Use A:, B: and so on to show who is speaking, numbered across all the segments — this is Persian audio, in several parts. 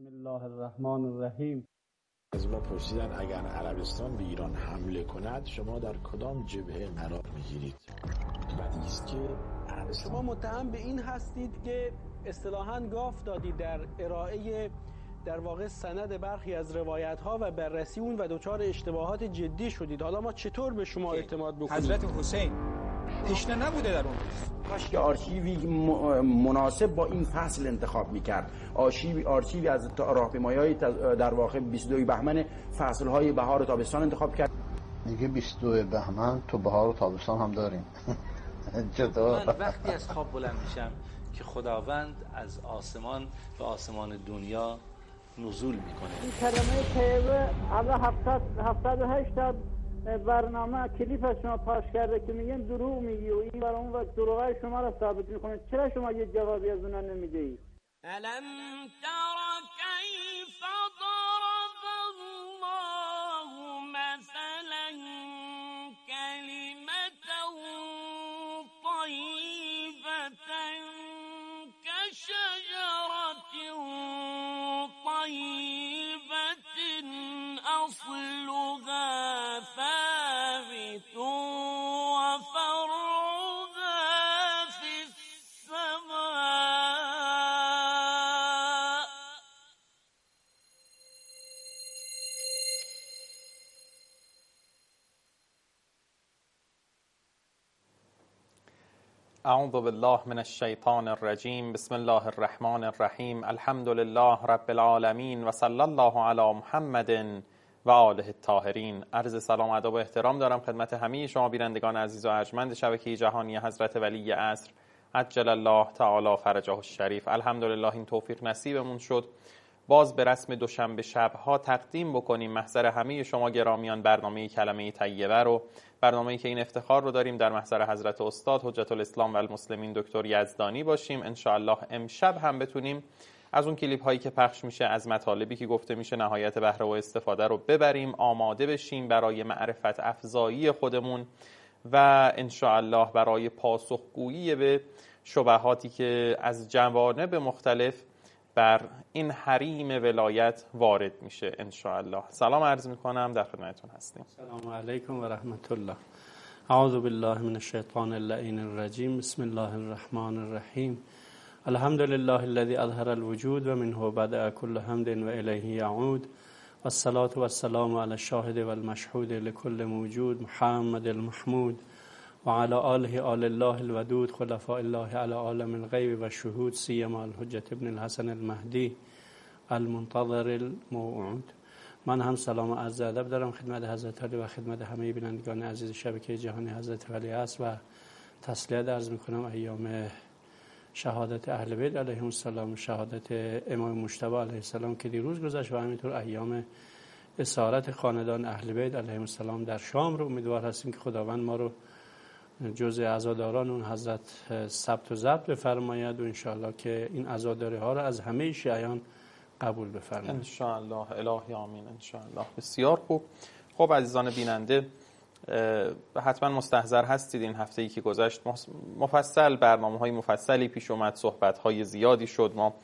A: بسم الله الرحمن الرحیم.
B: از ما پرسیدن اگر عربستان به ایران حمله کند شما در کدام جبهه قرار میگیرید؟ بدیهی است که
A: شما متهم به این هستید که اصطلاحاً گاف دادید در ارائه در واقع سند برخی از روایت ها و بررسی اون و دچار اشتباهات جدی شدید. حالا ما چطور به شما اعتماد بکنیم؟
C: حضرت حسین تشنه نبوده در اون
D: کاش که آرشیوی مناسب با این فصل انتخاب میکرد. آرشیوی از راهپیمایی‌های در واقع 22 بهمن فصل‌های بهار و تابستان انتخاب کرد.
E: میگه 22 بهمن تو بهار و تابستان هم داریم. چطور؟
F: من وقتی از خواب بلند میشم که خداوند از آسمان به آسمان دنیا نزول میکنه.
G: این کلمه طیبه حالا 780 برنامه کلیپ از شما پخش کرده که میگن دروغ میگی و این برای اون وقت دروغای شما را ثابت میکنه. چرا شما یه جوابی از اونها نمیدهید؟
H: الم تر کیف ضرب الله مثلا کلمة طیبة کشجرة طیبة اصلها ثابت وفرعها في السماء.
I: اعوذ بالله من الشیطان الرجیم. بسم الله الرحمن الرحیم. الحمد لله رب العالمین و صلی الله علی محمد و آله الطاهرین. عرض سلام و ادب و احترام دارم خدمت همه شما بینندگان عزیز و ارجمند شبکه جهانی حضرت ولی عصر عجل الله تعالی فرجه الشریف. الحمدلله این توفیق نصیبمون شد باز به رسم دوشنبه شب‌ها تقدیم بکنیم محضر همه شما گرامیان برنامه کلمه طیبه رو، برنامه‌ای که این افتخار رو داریم در محضر حضرت استاد حجت الاسلام و المسلمین دکتر یزدانی باشیم. ان شاء الله امشب هم بتونیم از اون کلیپ هایی که پخش میشه، از مطالبی که گفته میشه نهایت بهره و استفاده رو ببریم، آماده بشیم برای معرفت افزایی خودمون و ان شاء الله برای پاسخگویی به شبهاتی که از جوانب مختلف بر این حریم ولایت وارد میشه ان شاء الله. سلام عرض میکنم، در خدمتتون هستیم.
A: سلام علیکم و رحمت الله. اعوذ بالله من الشیطان اللعین الرجیم. بسم الله الرحمن الرحیم. الحمد لله الذي اظهر الوجود و منه بدأ كل حمد و الیه یعود والصلاة والسلام على الشاهد والمشهود لكل موجود محمد المحمود و علی آله آل الله الودود خلفاء الله علی عالم الغیب و شهود سیما الحجة ابن الحسن المهدی المنتظر الموعود. من هم سلام و عرض ادب دارم خدمت حضرت علی و خدمت همه بینندگان عزیز شبکه جهانی حضرت ولی عصر و تسلیت عرض میکنم ایام شهادت اهل بیت علیهم السلام و شهادت امام مجتبی علیه السلام که دیروز گذشت و همینطور ایام اسارت خاندان اهل بیت علیهم السلام در شام رو امیدوار هستیم که خداوند ما رو جزء عزاداران اون حضرت ثبت و ضبط بفرماید و انشاءالله که این عزاداری ها رو از همه شیعیان قبول بفرماید
I: انشاءالله. الهی آمین انشاءالله. بسیار خوب. خب عزیزان بیننده حتما مستحضر هستید این هفته‌ای که گذشت مفصل برنامه‌های مفصلی پیش اومد، صحبت‌های زیادی شد. ما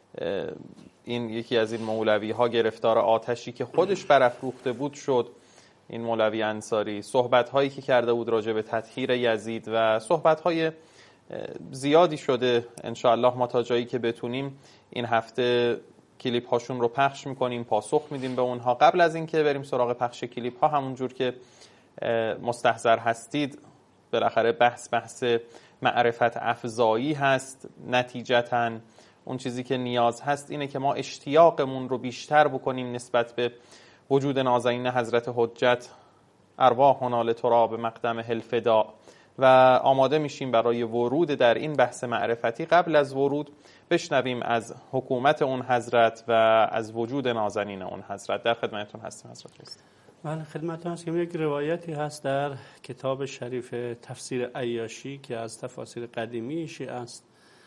I: این یکی از این مولوی‌ها گرفتار آتشی که خودش برافروخته بود شد، این مولوی انصاری، صحبت‌هایی که کرده بود راجع به تطهیر یزید و صحبت‌های زیادی شده. انشاءالله ما تا جایی که بتونیم این هفته کلیپ هاشون رو پخش میکنیم، پاسخ میدیم به اونها. قبل از اینکه بریم سراغ پخش کلیپ ها، همونجور که مستحضر هستید بالاخره بحث معرفت افزایی هست. نتیجتاً اون چیزی که نیاز هست اینه که ما اشتیاقمون رو بیشتر بکنیم نسبت به وجود نازنین حضرت حجت ارواحنا لتراب مقدم الفدا و آماده میشیم برای ورود در این بحث معرفتی. قبل از ورود بشنویم از حکومت اون حضرت و از وجود نازنین اون حضرت. در خدمتتون هستیم حضرت است.
A: بله خدمتتون هستیم. یک روایتی هست در کتاب شریف تفسیر عیاشی که از تفاسیر قدیمی شیعه است،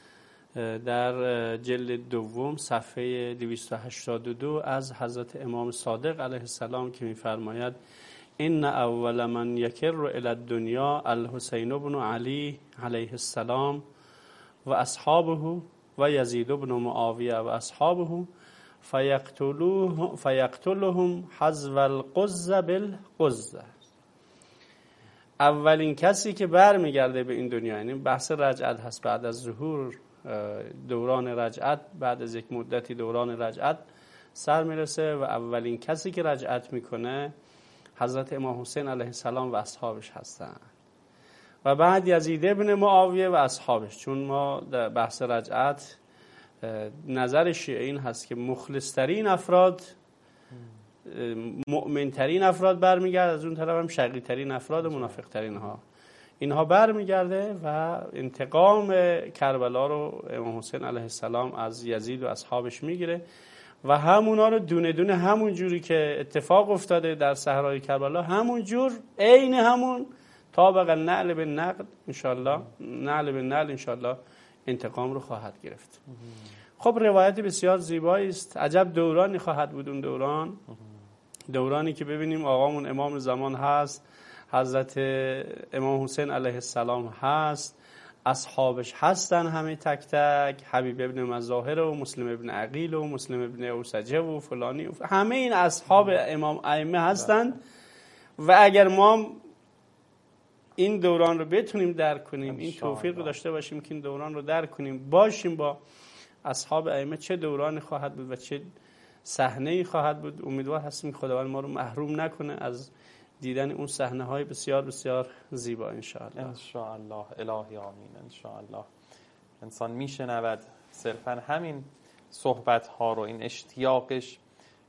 A: در جلد دوم صفحه 282 از حضرت امام صادق علیه السلام که می‌فرماید ان اول من یکر الی الدنیا الحسین بن علی علیه السلام و اصحابه و یزید بن معاویه و اصحابه فیقتلهم حذو القزة بالقزة. اولین کسی که برمیگرده به این دنیا، یعنی بحث رجعت هست، بعد از ظهور دوران رجعت، بعد از یک مدتی دوران رجعت سر میرسه و اولین کسی که رجعت میکنه حضرت امام حسین علیه السلام و اصحابش هستن و بعد یزید ابن معاویه و اصحابش. چون ما در بحث رجعت نظر شیعه این هست که مخلصترین افراد، مؤمنترین افراد برمیگرد، از اون طرف هم شقیترین افراد، منافقترین ها، اینها برمیگرده و انتقام کربلا رو امام حسین علیه السلام از یزید و اصحابش میگیره و همونا رو دونه دونه همون جوری که اتفاق افتاده در صحرای کربلا، همون جور عین همون طابق نعل به نقل انشالله، نعل به نعل انشالله انتقام رو خواهد گرفت. خب روایت بسیار زیبایی است. عجب دورانی خواهد بود اون دورانی که ببینیم آقامون امام زمان هست، حضرت امام حسین علیه السلام هست، اصحابش هستن همه تک تک، حبیب ابن مظاهر و مسلم ابن عقیل و مسلم ابن اوسجه و فلانی و همه این اصحاب امام ائمه هستند و اگر ما این دوران رو بتونیم درک کنیم، این توفیق رو داشته باشیم که این دوران رو درک کنیم، باشیم با اصحاب ائمه، چه دورانی خواهد بود و چه صحنه‌ای خواهد بود. امیدوار هستیم که خداوند ما رو محروم نکنه از دیدن اون صحنه‌های بسیار بسیار زیبا انشاءالله.
I: انشاءالله الهی آمین. انشاءالله انسان میشنود صرفا همین صحبت‌ها رو، این اشتیاقش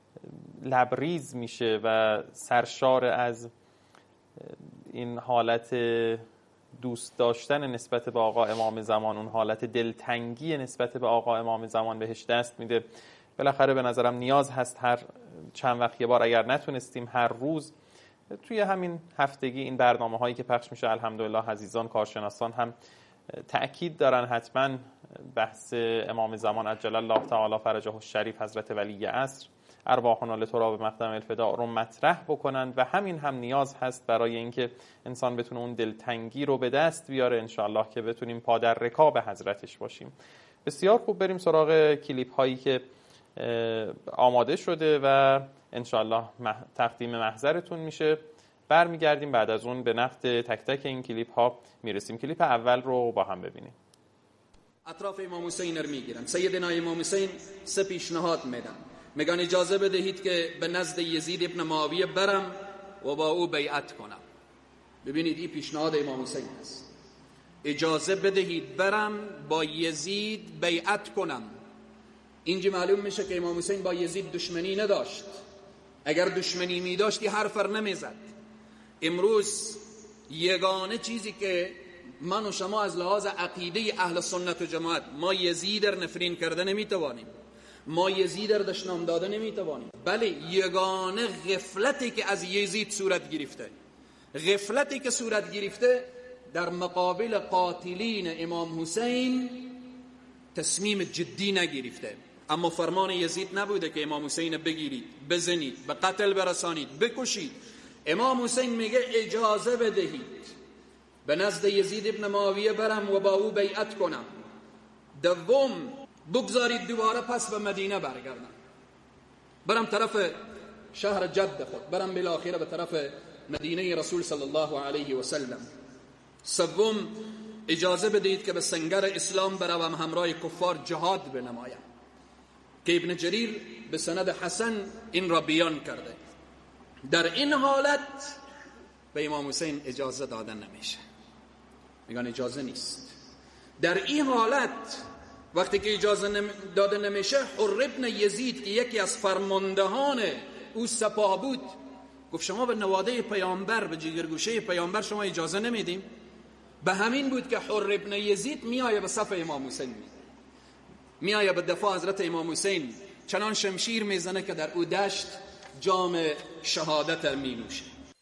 I: لبریز میشه و سرشار از این حالت دوست داشتن نسبت به آقا امام زمان، اون حالت دلتنگی نسبت به آقا امام زمان بهش دست میده. بالاخره به نظرم نیاز هست هر چند وقت یه بار، اگر نتونستیم هر روز، توی همین هفتگی این برنامه هایی که پخش میشه الحمدلله عزیزان کارشناسان هم تأکید دارن حتما بحث امام زمان عجل الله تعالی فرجه الشریف حضرت ولی عصر ارواحنا لتراب مقدم الفداء رو مطرح بکنند و همین هم نیاز هست برای اینکه انسان بتونه اون دلتنگی رو به دست بیاره انشاءالله که بتونیم پا در رکاب حضرتش باشیم. بسیار خوب، بریم سراغ کلیپ هایی که آماده شده و انشاءالله تقدیم محضرتون میشه. برمیگردیم بعد از اون به نقد تک تک این کلیپ ها میرسیم. کلیپ اول رو با هم ببینیم.
J: اطراف امام حسین رو میگیرن، سیدنا امام حسین سه پیشنهاد میدن، میگن اجازه بدهید که به نزد یزید ابن معاویه برم و با او بیعت کنم. ببینید این پیشنهاد امام حسین است، اجازه بدهید برم با یزید بیعت کنم. اینجا معلوم میشه که امام حسین با یزید دشمنی نداشت. اگر دشمنی می داشتی حرفر نمیزد. امروز یگانه چیزی که من و شما از لحاظ عقیده اهل سنت و جماعت، ما یزید را نفرین کرده نمیتوانیم، ما یزید را دشنام داده نمیتوانیم، بله یگانه غفلتی که از یزید صورت گرفته، غفلتی که صورت گرفته در مقابل قاتلین امام حسین تصمیم جدی نگرفته. اما فرمان یزید نبوده که امام حسین بگیرید، بزنید، به قتل برسانید، بکشید. امام حسین میگه اجازه بدهید به نزد یزید ابن معاویه برم و با او بیعت کنم. دوم بگذارید دوباره پس به مدینه برگردم، برم طرف شهر جد خود، برم بالاخره به طرف مدینه رسول صلی الله علیه و سلم. سوم اجازه بدهید که به سنگر اسلام بروم، همراه کفار جهاد بنمایم، که ابن جریر به سند حسن این را بیان کرده. در این حالت به امام حسین اجازه داده نمیشه، میگن اجازه نیست. در این حالت وقتی که اجازه داده نمیشه، حر ابن یزید که یکی از فرماندهان او سپاه بود گفت شما به نواده پیامبر، به جگرگوشه پیامبر شما اجازه نمیدیم. به همین بود که حر ابن یزید میآیه به صف امام حسین، میآیه به دفاع حضرت امام حسین، چنان شمشیر میزنه که در او دشت جام شهادت می نوشه.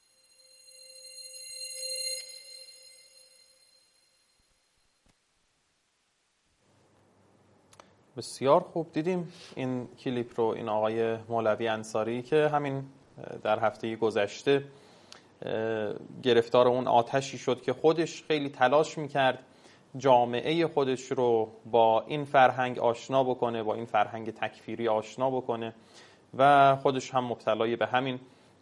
I: بسیار خوب، دیدیم این کلیپ رو، این آقای مولوی انصاری که همین در هفته گذشته گرفتار اون آتشی شد که خودش خیلی تلاش میکرد جامعه خودش رو با این فرهنگ آشنا بکنه، با این فرهنگ تکفیری آشنا بکنه و خودش هم مبتلای به همین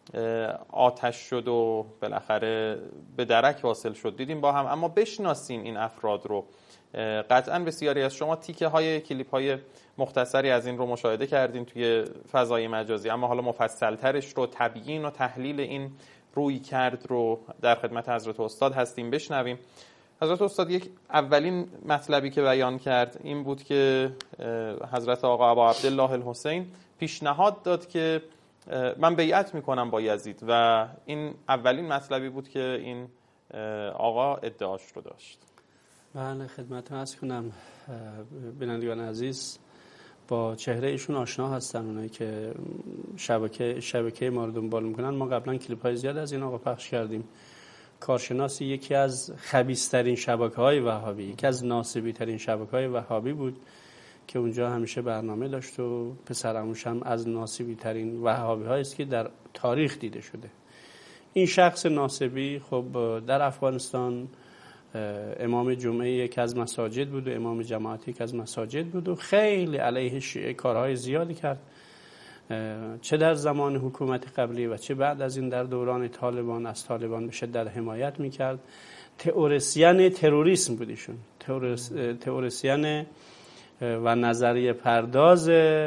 I: آتش شد و بالاخره به درک واصل شد. دیدیم با هم. اما بشناسیم این افراد رو. قطعا بسیاری از شما تیکه های کلیپ های مختصری از این رو مشاهده کردین توی فضای مجازی، اما حالا مفصل ترش رو، تبیین و تحلیل این روی کرد رو در خدمت حضرت استاد هستیم بشنویم. حضرت استاد یک اولین مطلبی که بیان کرد این بود که حضرت آقا ابا عبدالله الحسین پیشنهاد داد که من بیعت میکنم با یزید و این اولین مطلبی بود که این آقا ادعاش رو داشت.
A: بله خدمتتون عرض کنم بینندگان عزیز، با چهره ایشون آشنا هستن. اونایی که شبکه ما رو دنبال میکنن، ما قبلا کلیپ های زیاد از این آقا پخش کردیم. کارشناسی یکی از خبیث‌ترین شبکه‌های وهابی، یکی از ناصبی‌ترین شبکه‌های وهابی بود که اونجا همیشه برنامه داشت و پسرعموش هم از ناصبی‌ترین وهابی‌هایی است که در تاریخ دیده شده. این شخص ناصبی خب در افغانستان امام جمعه یک از مساجد بود و امام جماعتی یک از مساجد بود و خیلی علیه شیعه کارهای زیادی کرد، چه در زمان حکومت قبلی و چه بعد از این در دوران طالبان. از طالبان به شدت حمایت میکرد. تئوریسین تروریسم بود ایشون، تئوریسین و نظریه پرداز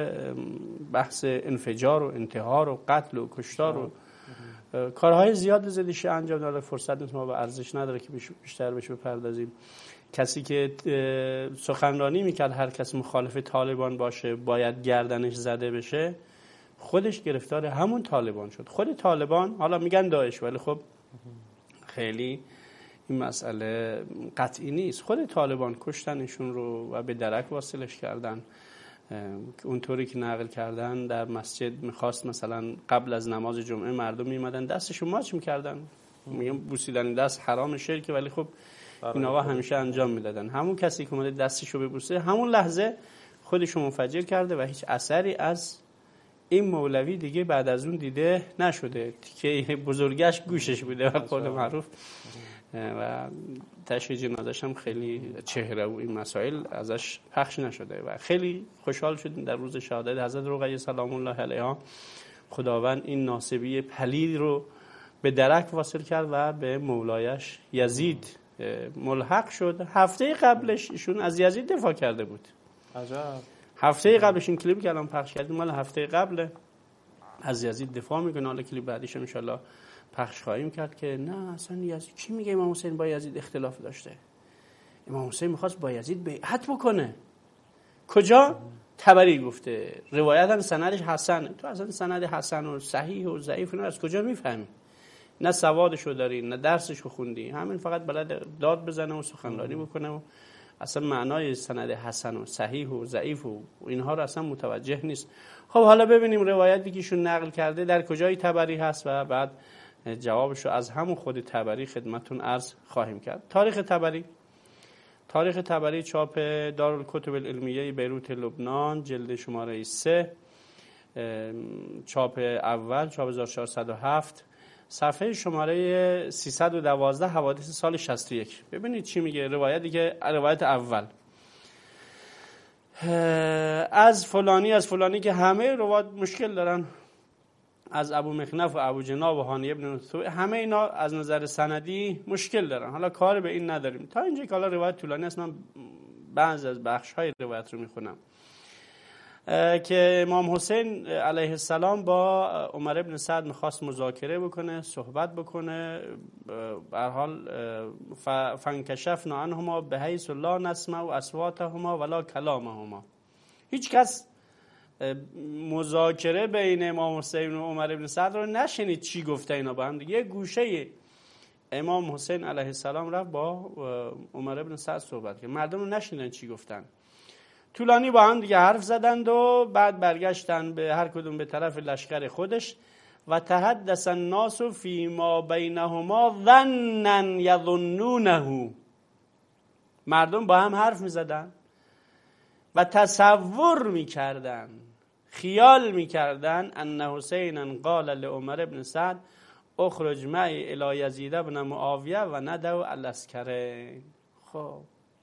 A: بحث انفجار و انتحار و قتل و کشتار و کارهای زیاد زدیش انجام داده. فرصت نیست، ما به ارزش نداره که بیشتر بهش بپردازیم. کسی که سخنرانی میکرد هر کس مخالف طالبان باشه باید گردنش زده بشه، خودش گرفتار همون طالبان شد. خود طالبان، حالا میگن داعش، ولی خب خیلی این مسئله قطعی نیست. خود طالبان کشتنشون رو و به درک واصلش کردن. اونطوری که نقل کردن در مسجد میخواست مثلا قبل از نماز جمعه مردم میمدن دستشون ماچ میکردن، میگم بوسیدن دست حرام شرکه، ولی خب این آقا همیشه انجام میدادن. همون کسی که اومده دستشو ببوسه همون لحظه خودشو منفجر کرده و هیچ اثری از این مولوی دیگه بعد از اون دیده نشده. که بزرگش گوشش بوده و قول معروف و تشییع جنازش هم خیلی چهره و این مسائل ازش پخش نشده و خیلی خوشحال شدیم در روز شهادت حضرت رقیه سلام الله علیها. خداوند این ناصبی پلید رو به درک واصل کرد و به مولایش یزید ملحق شد. هفته قبلش ایشون از یزید دفاع کرده بود.
I: عجب.
A: هفته قبلش این کلیپی که الان پخش کردیم مال هفته قبل، از یزید دفاع میکنه. حالا کلیپ بعدیش ان شاءالله پخش خواهیم کرد که نه اصلا یزید چی میگه، امام حسین با یزید اختلاف داشته. امام حسین میخواست با یزید بیعت بکنه. کجا؟ طبری گفته. روایت هم سندش حسنه. تو اصلا سند حسن و صحیح و ضعیف رو از کجا میفهمی؟ نه سوادشو داری نه درسشو خوندی، همین فقط بلد داد بزنه و سخنرانی بکنه و اصلا معنای سند حسن و صحیح و ضعیف و اینها رو اصلا متوجه نیست. خب حالا ببینیم روایتی که ایشون نقل کرده در کجای طبری هست و بعد جوابشو از همون خود طبری خدمتتون عرض خواهیم کرد. تاریخ طبری چاپ دارالکتب العلمیه بیروت لبنان، جلد شماره 3، چاپ اول، چاپ 1407، صفحه شماره 312، حوادث سال 61. ببینید چی میگه روایت اول. از فلانی که همه روایت مشکل دارن، از ابو مخنف و ابو جناب و هانی ابن نصوح، همه اینا از نظر سندی مشکل دارن. حالا کار به این نداریم تا اینجا که حالا روایت طولانی است، من بعضی از بخش‌های روایت رو میخونم که امام حسین علیه السلام با عمر ابن سعد میخواست مذاکره بکنه، صحبت بکنه. به هر حال فانکشفنا عنهما بحیث لا نسمع اصواتهما ولا کلامهما. هیچ کس مذاکره بین امام حسین و عمر ابن سعد رو نشنید چی گفته اینا با هم دیگه. یه گوشه امام حسین علیه السلام رفت با عمر ابن سعد صحبت کرد، مردم رو نشنیدن چی گفتن. طولانی با هم دیگه حرف زدند و بعد برگشتن به هر کدوم به طرف لشکر خودش و تحدث الناس فی ما بینهما ظنا یظنونه. مردم با هم حرف می‌زدن و تصور می‌کردن، خیال می‌کردن ان حسین قال لعمر ابن سعد اخرج معی الی یزید ابن معاویه و ندعو العسکرین. خب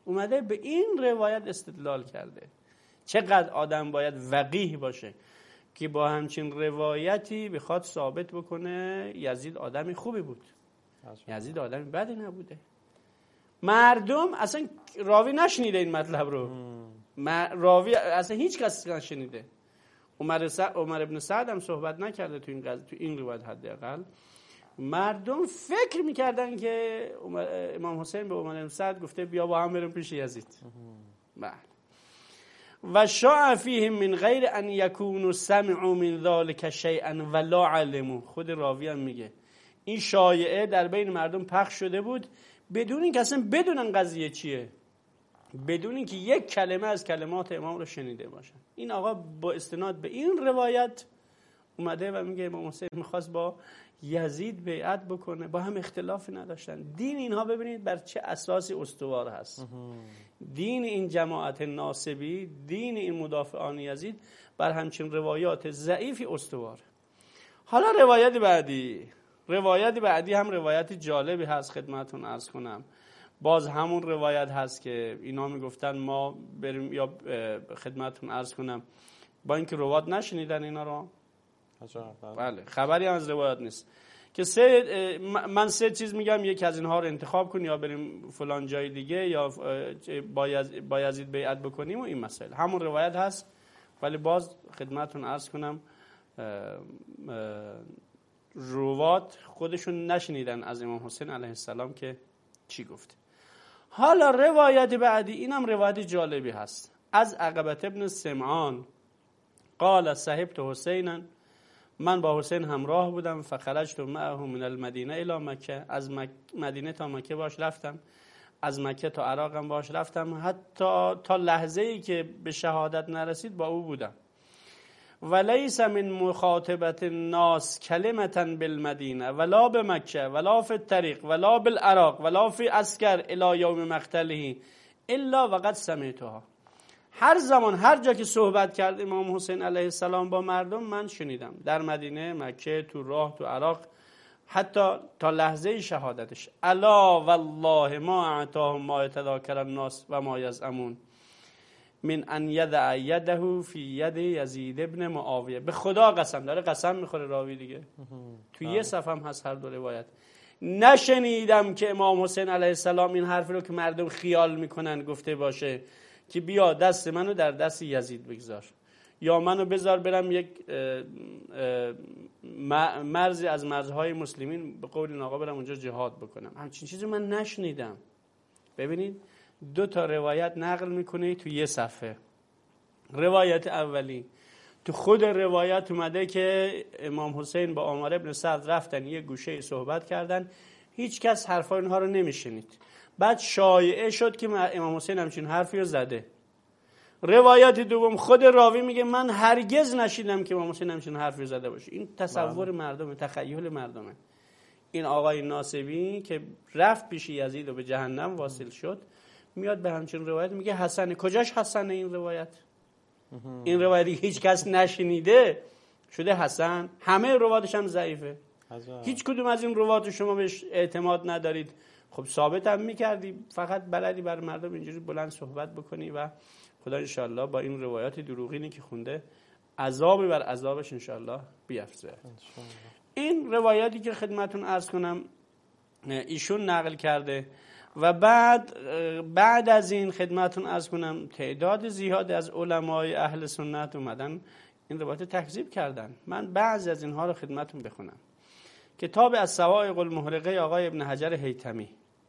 A: اومده به این روایت استدلال کرده. چقدر آدم باید وقیح باشه که با همچین روایتی بخواد ثابت بکنه یزید آدمی خوبی بود. یزید آدمی بدی نبوده. مردم اصلا راوی نشنیده این مطلب رو. راوی اصلا هیچ کس نشنیده. عمر ابن سعد هم صحبت نکرده تو این روایت حداقل. مردم فکر میکردن که امام حسین به عمر ابن سعد گفته بیا با هم بریم پیش یزید. بله. و شاع فیهم من غیر ان یکونوا سمعوا من ذلک شیئا ولا علموا. خود راوی هم میگه این شایعه در بین مردم پخش شده بود بدون اینکه اصلا بدونن قضیه چیه، بدون اینکه یک کلمه از کلمات امام رو شنیده باشن. این آقا با استناد به این روایت اومده و میگه امام حسین میخواست با یزید بیعت بکنه، با هم اختلافی نداشتن. دین اینها ببینید بر چه اساسی استوار هست. دین این جماعت ناصبی، دین این مدافعان یزید بر همچین روایات ضعیفی استوار. حالا روایت بعدی هم روایت جالبی هست خدمتون عرض کنم. باز همون روایت هست که اینا میگفتن ما بریم، یا خدمتون عرض کنم با اینکه روایت نشنیدن اینا رو، بله خبری هم از روایت نیست، که من سه چیز میگم، یکی از اینها رو انتخاب کن یا بریم فلان جای دیگه یا با یزید بیعت بکنیم و این مسائل. همون روایت هست ولی باز خدمتون عرض کنم روات خودشون نشنیدن از امام حسین علیه السلام که چی گفت. حالا روایت بعدی اینم روایت جالبی هست از عقبه ابن سمعان قال صحبت حسینا، من با حسین همراه بودم، فخرجت معه من المدینه الی مکه، از مدینه تا مکه باش رفتم، از مکه تا عراق هم باش رفتم، حتی تا لحظه ای که به شهادت نرسید با او بودم. ولیس من مخاطبت الناس کلمة بالمدینه ولا بمکه ولا فی الطریق ولا بالعراق ولا فی عسکر الی یوم مقتله الا وقد سمعتها. هر زمان هر جا که صحبت کرد امام حسین علیه السلام با مردم من شنیدم، در مدینه، مکه، تو راه، تو عراق، حتی تا لحظه شهادتش. الا والله ما اعطاهم ما يتذاكر الناس و ما یزعمون من ان یدع یده فی ید یزید ابن معاویه. به خدا قسم، داره قسم میخوره راوی دیگه، تو یه صفحه هم هست هر دو روایت. نشنیدم که امام حسین علیه السلام این حرف رو که مردم خیال میکنن گفته باشه که بیا دست منو در دست یزید بگذار یا منو بذار برم یک مرزی از مرزهای مسلمین به قول این آقا برم اونجا جهاد بکنم. همچین چیزی من نشنیدم. ببینید دو تا روایت نقل میکنه تو یه صفحه. روایت اولی تو خود روایت اومده که امام حسین با عمر ابن سعد رفتن یه گوشه صحبت کردن، هیچ کس حرفای اینها رو نمیشنید. بعد شایعه شد که امام حسین همچین حرفی رو زده. روایت دوم خود راوی میگه من هرگز نشیدم که امام حسین همچین حرفی زده باشه. این تصور مردمه، تخیل مردمه. این آقای ناصبی که رفت پیش یزید و به جهنم واصل شد میاد به همچین روایت میگه حسنه. کجاش حسنه این روایت؟ این روایتی هیچ کس نشنیده شده حسن. همه روایتش هم ضعیفه. هیچ کدوم از این روایت شما بهش اعتماد ندارید. خب ثابت هم میکردی، فقط بلدی بر مردم اینجوری بلند صحبت بکنی و خدا انشالله با این روایات دروغینی که خونده عذابی بر عذابش انشالله بیفزه. این روایاتی که خدمتون عرض کنم ایشون نقل کرده و بعد از این خدمتون عرض کنم تعداد زیادی از علمای اهل سنت اومدن این روایت تکذیب کردن. من بعضی از اینها رو خدمتون بخونم. کتاب الصواعق المحرقه آقای ابن حجر هیثمی،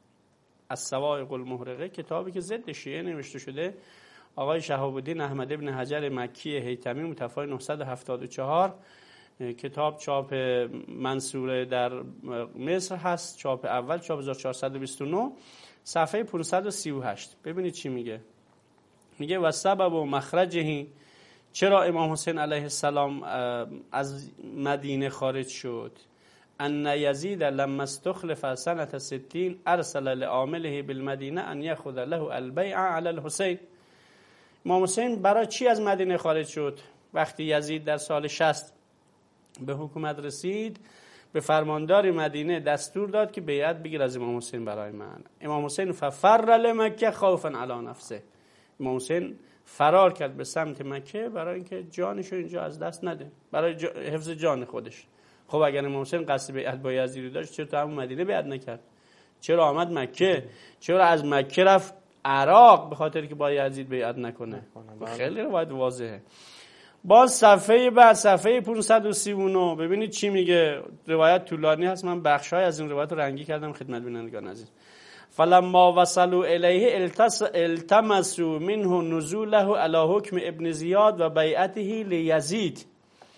A: الصواعق المحرقه کتابی که ضد شیعه نوشته شده، آقای شهاب الدین احمد ابن حجر مکی هیثمی، متوفی 974. کتاب چاپ منصوره در مصر هست، چاپ اول چاپ 1429 صفحه 538. ببینید چی میگه. میگه و سبب و مخرجه، چرا امام حسین علیه السلام از مدینه خارج شد، ان یزید لما استخلف سنه 60 ارسل لعامله بالمدینه ان یاخذ له البیع علی الحسین. امام حسین برای چی از مدینه خارج شد؟ وقتی یزید در سال 60 به حکومت رسید به فرماندار مدینه دستور داد که بیعت بگیر از امام حسین برای من. امام حسین ففر لمکه خوفا علی نفسه، امام حسین فرار کرد به سمت مکه برای اینکه جانش رو اینجا از دست نده، برای حفظ جان خودش. خب اگر امام حسین قصد بیعت با یزید داشت چرا تو همون مدینه بیعت نکرد؟ چرا آمد مکه؟ چرا از مکه رفت عراق به خاطر که با یزید بیعت نکنه؟ خیلی روایت واضحه. باز صفحه بعد صفحه 539 ببینید چی میگه. روایت طولانی هست، من بخشای از این روایت رو رنگی کردم خدمت بینندگان عزیز. فلما وصلوا الیه التمسوا منه نزوله علی حکم ابن زیاد و بیعته لیزید.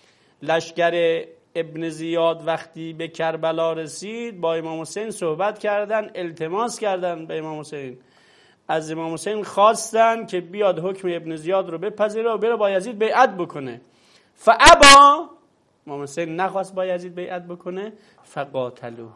A: لشکر ابن زیاد وقتی به کربلا رسید با امام حسین صحبت کردن، التماس کردن به امام حسین، از امام حسین خواستن که بیاد حکم ابن زیاد رو بپذیره و بره با یزید بیعت بکنه. فابا، امام حسین نخواست با یزید بیعت بکنه. فقاتلو.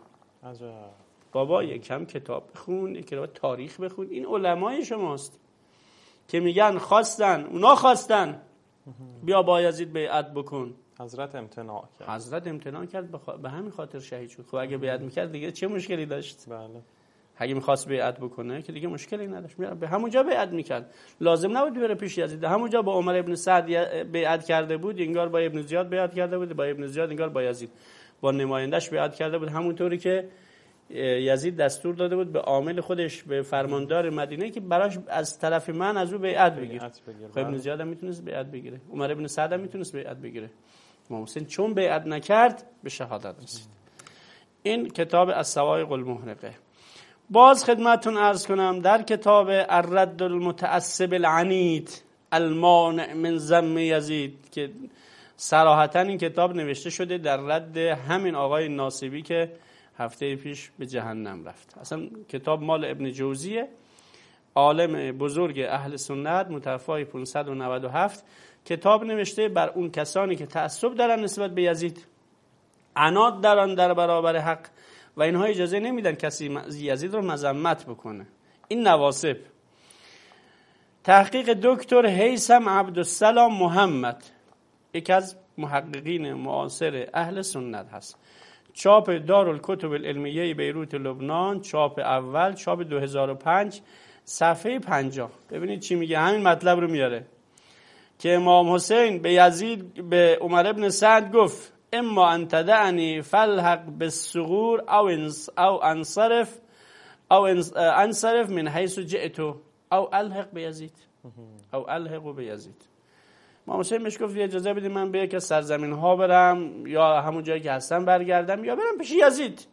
A: بابا یکم کتاب بخون، یکم تاریخ بخون. این علمای شماست که میگن خواستن، اونا خواستن بیا با یزید بیعت بکن.
I: حضرت امتناع کرد.
A: حضرت امتناع کرد، به همین خاطر شهید شد. خب اگه بیعت میکرد دیگه چه مشکلی داشت؟
I: بله.
A: اگه میخواست بیعت بکنه که دیگه مشکلی نداشت، به همونجا بیعت میکرد. لازم نبود بره پیش یزید. همونجا با عمر ابن سعد بیعت کرده بود، انگار با ابن زیاد بیعت کرده بود، با ابن زیاد انگار با یزید، با نمایندش بیعت کرده بود. همونطوری که یزید دستور داده بود به عامل خودش، به فرماندار مدینه که براش از طرف من از او بیعت بگیر. خب ابن زیاد هم میتونست بیعت بگیره، عمر ابن سعد هم میتونست بیعت بگیره. امام حسین چون بیعت نکرد به شهادت رسید. این کتاب الصواعق المحرقه. باز خدمتتون عرض کنم در کتاب الرد المتعصب العنید المانع من ذم یزید که صراحتا این کتاب نوشته شده در رد همین آقای ناصبی که هفته پیش به جهنم رفت. اصلا کتاب مال ابن جوزیه، عالم بزرگ اهل سنت، متوفی 597. کتاب نوشته بر اون کسانی که تعصب دارن نسبت به یزید، عناد دارن در برابر حق و اینها اجازه نمیدن کسی یزید رو مذمت بکنه. این نواصب. تحقیق دکتر هیثم عبدالسلام محمد، یکی از محققین معاصر اهل سنت هست. چاپ دارالکتب العلمیه بیروت لبنان، چاپ اول، چاپ 2005، صفحه 50. ببینید چی میگه. همین مطلب رو میاره که امام حسین به یزید، به عمر ابن سعد گفت اما ان تدعنی فالحق بالثغور او انصرف من حيث جئت او الحق بیزید او الحق بیزید. امام حسین بهش گفت اجازه بدید من به یک از سرزمین ها برم، یا همون جایی که هستم برگردم، یا برم پیش یزید.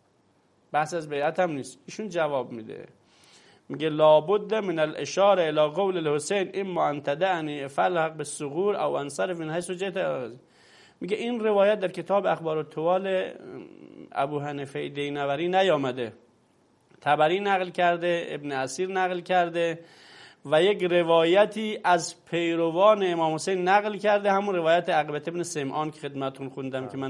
A: بحث از بیعت هم نیست. ایشون جواب میده، میگه لابد من الاشاره الى قول الحسین اما ان تدعنی فالحق بالثغور او انصرف من حيث جئت. میگه این روایت در کتاب اخبار الطوال ابو حنیفه دینوری نیامده، طبری نقل کرده، ابن اسیر نقل کرده و یک روایتی از پیروان امام حسین نقل کرده، همون روایت عقبه ابن سمعان که خدمتتون خوندم که من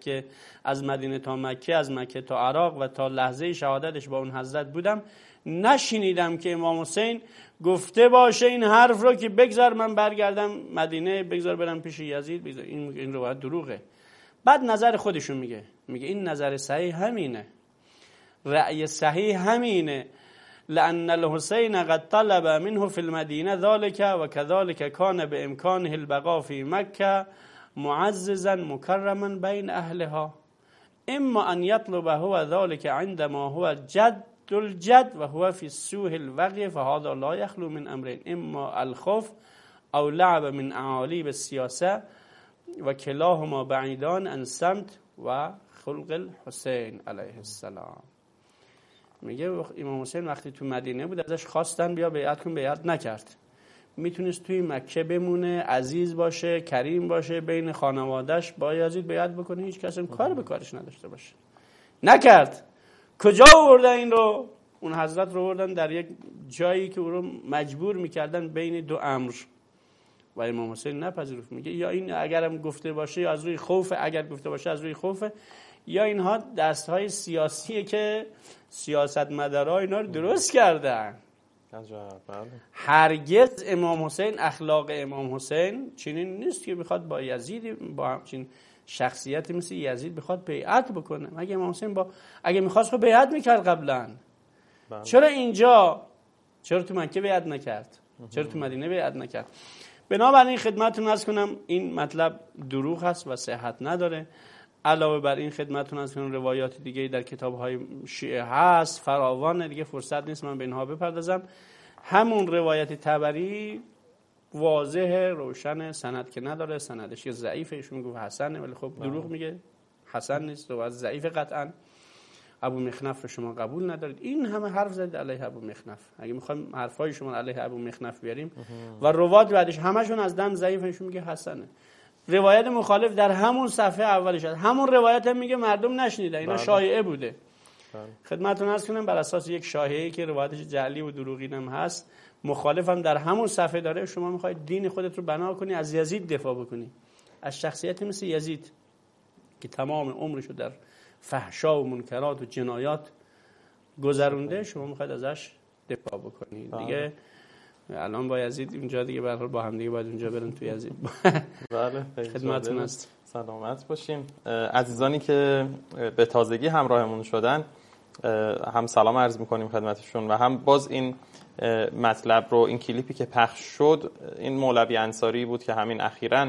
A: از مدینه تا مکه، از مکه تا عراق و تا لحظه شهادتش با اون حضرت بودم، نشنیدم که امام حسین گفته باشه این حرف رو که بگذار من برگردم مدینه، بگذار برم پیش یزید، بگذار. این روایت دروغه. بعد نظر خودشون میگه این نظر صحیح همینه، رأی صحیح همینه، لأن الحسین قد طلب منه في المدینه ذلك و كذلك كان بامكانه البقاء في مکه معززا مكرما بين اهلها، اما ان يطلب هو ذلك عندما هو جد الجد و هو في السوء الوقع فهذا لا يخلو من امرين اما الخوف او لعب من اعالیب السیاسه و کلاهما بعیدان عن سمت و خلق الحسین علیه السلام. میگه امام حسین وقتی تو مدینه بود ازش خواستن بیا بیعت کن، بیعت نکرد. میتونست توی مکه بمونه، عزیز باشه، کریم باشه، بین خانوادهش با یزید بیعت بکنه، هیچ کس کار به کارش نداشته باشه. نکرد. کجا آوردن این رو؟ اون حضرت رو آوردن در یک جایی که او رو مجبور میکردن بین دو امر و امام حسین نپذیرفت. میگه یا این اگرم گفته باشه یا از روی خوف، اگر گفته باشه از روی خوفه، یا اینها دستهای سیاسیه که سیاستمدارا اینا رو درست کردن. هرگز امام حسین، اخلاق امام حسین چنین نیست که بخواد با یزید، با همچین شخصیتی مثل یزید بخواد بیعت بکنه. مگه امام حسین اگه میخواست خب بیعت میکرد قبلا. چرا اینجا، چرا تو مکه بیعت نکرد؟ چرا تو مدینه بیعت نکرد؟ بنابراین خدمتتون عرض کنم این مطلب دروغ هست و صحت نداره. علاوه بر این خدمتتون عرض کنم روایات دیگه در کتاب‌های شیعه هست فراوان، دیگه فرصت نیست من به اینها بپردازم. همون روایت طبری واضح روشن، سند که نداره، سندش ضعیفه، ایشون میگه حسنه ولی خب دروغ میگه، حسن نیست و ضعیف قطعا. ابو مخنف رو شما قبول ندارید. این همه حرف زدید علیه ابو مخنف. اگه میخوایم حرفای شما علیه ابو مخنف بیاریم و روات بعدش همشون از دم ضعیف، ایشون میگه حسنه. روایت مخالف در همون صفحه اولش هست، همون روایت هم میگه مردم نشنیدن، اینا شایعه بوده. خدمتتون عرض کنم بر اساس یک شایعه‌ای که روایتش جعلی و دروغین هم هست، مخالف هم در همون صفحه داره. شما میخواید دین خودت رو بنا کنی، از یزید دفاع بکنی، از شخصیتی مثل یزید که تمام عمرش رو در فحشا و منکرات و جنایات گذرونده، شما میخواید ازش دفاع بکنی. دیگه الان با یزید اینجا دیگه به هر حال با هم دیگه باید اونجا برن تو یزید.
I: بله
A: خدمتتون است.
I: سلامت باشیم. عزیزانی که به تازگی همراهمون شدن هم سلام عرض میکنیم خدمتشون و هم باز این مطلب رو، این کلیپی که پخش شد، این مولوی انصاری بود که همین اخیراً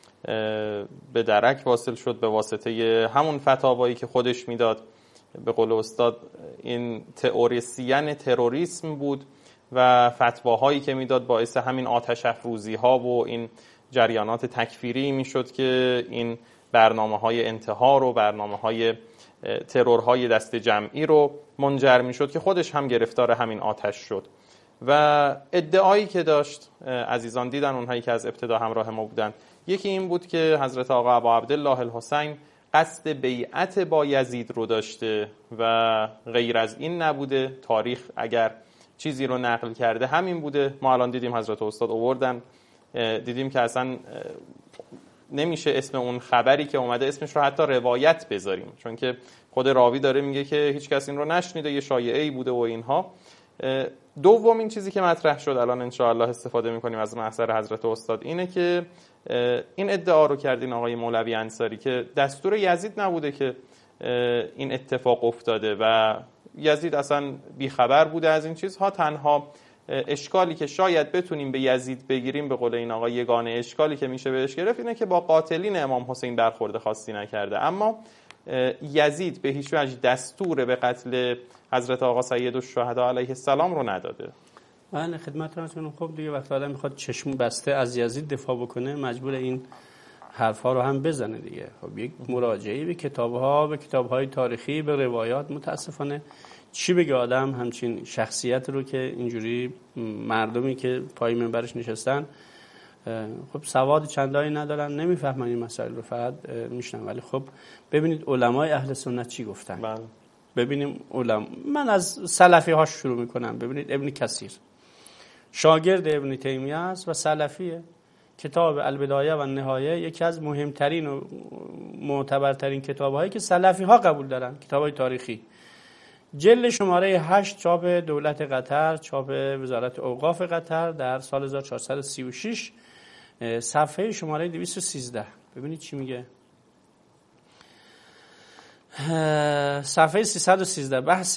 I: به درک واصل شد به واسطه همون فتاوایی که خودش میداد. به قول استاد این تئوریسین تروریسم بود و فتواهایی که میداد باعث همین آتش افروزی ها و این جریانات تکفیری میشد که این برنامه‌های انتحار و برنامه‌های ترورهای دست جمعی رو منجر میشد که خودش هم گرفتار همین آتش شد. و ادعایی که داشت، عزیزان دیدن اونهایی که از ابتدا همراه ما بودن، یکی این بود که حضرت آقا ابا عبدالله الحسین قصد بیعت با یزید رو داشته و غیر از این نبوده. تاریخ اگر چیزی رو نقل کرده همین بوده. ما الان دیدیم حضرت استاد آوردن، دیدیم که اصلا نمیشه اسم اون خبری که اومده اسمش رو حتی روایت بذاریم، چون که خود راوی داره میگه که هیچ کس این رو نشنیده، یه شایعه‌ای بوده و اینها. دومین چیزی که مطرح شد الان انشاءالله استفاده میکنیم از محضر حضرت استاد اینه که این ادعا رو کردین آقای مولوی انصاری که دستور یزید نبوده که این اتفاق افتاده و یزید اصلا بیخبر بوده از این چیزها. تنها اشکالی که شاید بتونیم به یزید بگیریم، به قول این آقا یگانه اشکالی که میشه بهش گرفت اینه که با قاتلین امام حسین برخورد خاصی نکرده، اما یزید به هیچ وجه دستور به قتل حضرت آقا سید الشهدا علیه السلام رو نداده.
A: من خدمتتون خب دیگه وقتی آدم میخواد چشم بسته از یزید دفاع بکنه مجبور این حرفا رو هم بزنه دیگه. خب یک مراجعه به کتاب‌ها، به کتاب‌های تاریخی، به روایات، متاسفانه چی بگه آدم همچین شخصیت رو که اینجوری مردمی که پای منبرش نشستن خب سواد چندانی ندارن، نمیفهمن این مسائل رو، فقط میشنن. ولی خب ببینید علمای اهل سنت چی گفتن.
I: بله.
A: ببینیم من از سلفی ها شروع میکنم. ببینید ابن کثیر شاگرد ابن تیمیه است و سلفیه. کتاب البدایه و نهایه یکی از مهمترین و معتبرترین کتاب‌هایی که سلفی ها قبول دارن، کتاب‌های تاریخی. جلد شماره 8 چاپ دولت قطر، چاپ وزارت اوقاف قطر در سال 1436، صفحه شماره 213. ببینید چی میگه. صفحه 313 بحث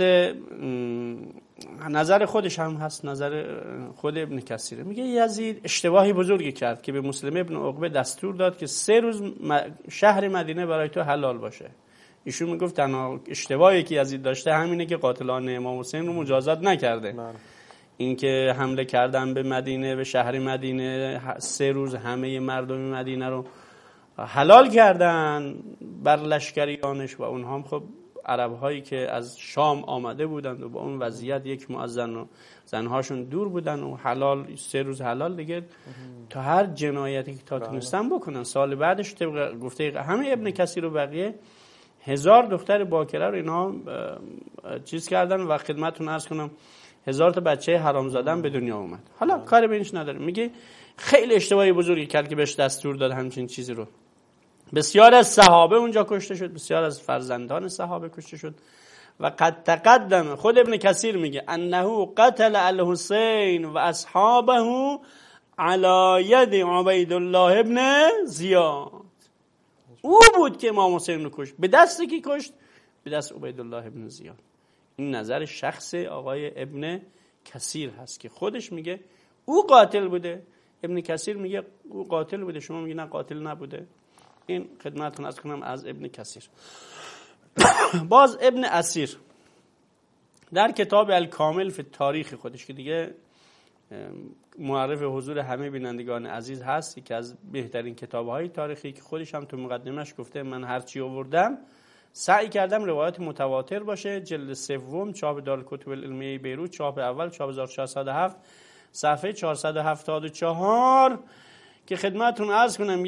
A: نظر خودش هم هست، نظر خود ابن کثیر. میگه یزید اشتباهی بزرگی کرد که به مسلم ابن عقبه دستور داد که 3 روز شهر مدینه برای تو حلال باشه. ایشون میگفت تنها اشتباهی که یزید داشته همینه که قاتلان امام حسین رو مجازات نکرده. این که حمله کردن به مدینه، به شهر مدینه، 3 روز همه مردم مدینه رو حلال کردن بر لشکریانش و اونها هم خب عرب‌هایی که از شام آمده بودند و با اون وضعیت یک مؤذن و زنهاشون دور بودن و حلال 3 روز حلال دیگه تا هر جنایتی که تا تونستن بکنن. سال بعدش گفته همه ابن کثیر و بقیه 1000 دختر باکره رو اینا چیز کردن و خدمتتون عرض کنم 1000 تا بچه حرامزاده به دنیا اومد. حالا کاری به اینش نداره. میگه خیلی اشتباهی بزرگی کرد که بهش دستور داد همچین چیزی رو. بسیار از صحابه اونجا کشته شد، بسیار از فرزندان صحابه کشته شد و قد تقدم، خود ابن کثیر میگه انه قتل الحسین و اصحابه علی ید عبید الله ابن زیاد. او بود که امام حسین رو کشت. به دست کی کشت؟ به دست عبید الله ابن زیاد. این نظر شخص آقای ابن کثیر هست که خودش میگه او قاتل بوده. ابن کثیر میگه او قاتل بوده، شما میگی نه قاتل نبوده. این خدمتتون عرض کنم از ابن کثیر. باز ابن اسیر در کتاب الکامل فی تاریخ خودش که دیگه معرف حضور همه بینندگان عزیز هست، یکی از بهترین کتاب‌های تاریخی که خودش هم تو مقدمش گفته من هرچی آوردم سعی کردم روایت متواتر باشه. جلد سوم چاپ دارالکتب العلمیه بیروت، چاپ اول، چاپ 1407، صفحه 474 که خدمتتون عرض کنم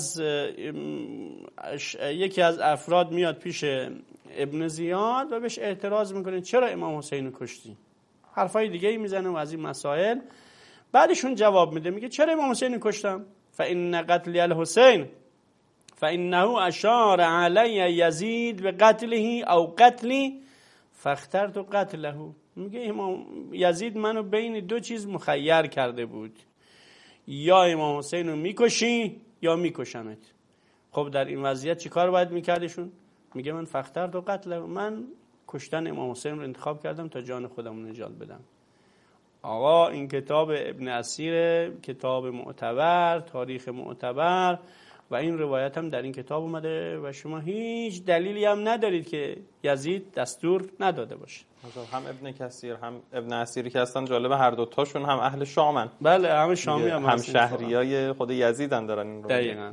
A: یکی از افراد میاد پیش ابن زیاد و بهش اعتراض میکنه چرا امام حسین رو کشتی؟ حرفای دیگه ای میزنه و از این مسائل. بعدشون جواب میده، میگه چرا امام حسین رو کشتم؟ فإن قتل الحسین فإنه اشار علی یزید به قتله او قتلی فاخترت قتله. میگه امام یزید منو بین دو چیز مخیر کرده بود، یا امام حسین رو میکشی یا میکشمت. خب در این وضعیت چی کار باید میکردشون؟ میگه من فاخترت قتله، من کشتن امام حسین رو انتخاب کردم تا جان خودم نجات بدم. آقا این کتاب ابن اسیر، کتاب معتبر، تاریخ معتبر و این روایت هم در این کتاب اومده و شما هیچ دلیلی هم ندارید که یزید دستور نداده باشه.
I: هم ابن کثیر هم ابن اسیری که هستن جالبه هر دو تاشون هم اهل شامن.
A: بله همه شامی هم
I: شهریای خود یزیدن دارن این رو.
A: دقیقاً.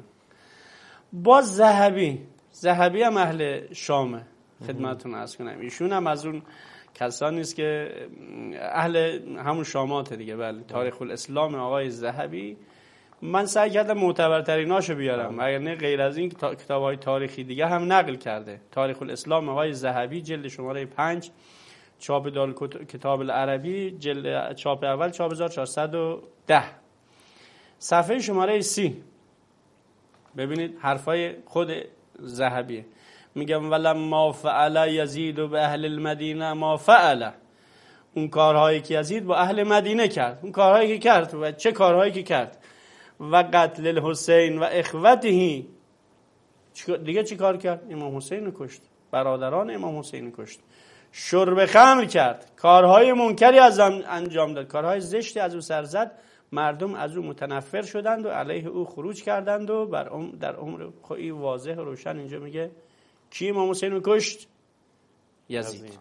A: با ذهبی هم اهل شامه. خدمتتون عرض کنم ایشون هم از اون کسانی نیست که اهل همون شامات دیگه. بله تاریخ الاسلام آقای ذهبی من سعی کردم معتبرتریناشو بیارم، اگر نه غیر از این کتاب‌های تاریخی دیگه هم نقل کرده. تاریخ الاسلام آقای ذهبی جلد شماره 5 چاپ کتاب العربی جلد چاپ اول چاپ 1410 صفحه شماره 30 ببینید حرفای خود ذهبیه. میگم ولما فعل یزید به اهل المدینه ما فعل، اون کارهایی که یزید با اهل مدینه کرد، اون کارهایی که کرد و چه کارهایی که کرد، و قتل الحسین و اخوته، دیگه چی کار کرد؟ امام حسین رو کشت، برادران امام حسین رو کشت، شرب خمر کرد، کارهای منکری از انجام داد، کارهای زشتی از او سر زد، مردم از او متنفر شدند و علیه او خروج کردند و در عمر خودی واضح و روشن اینجا میگه کی امام حسین رو کشت؟ یزید.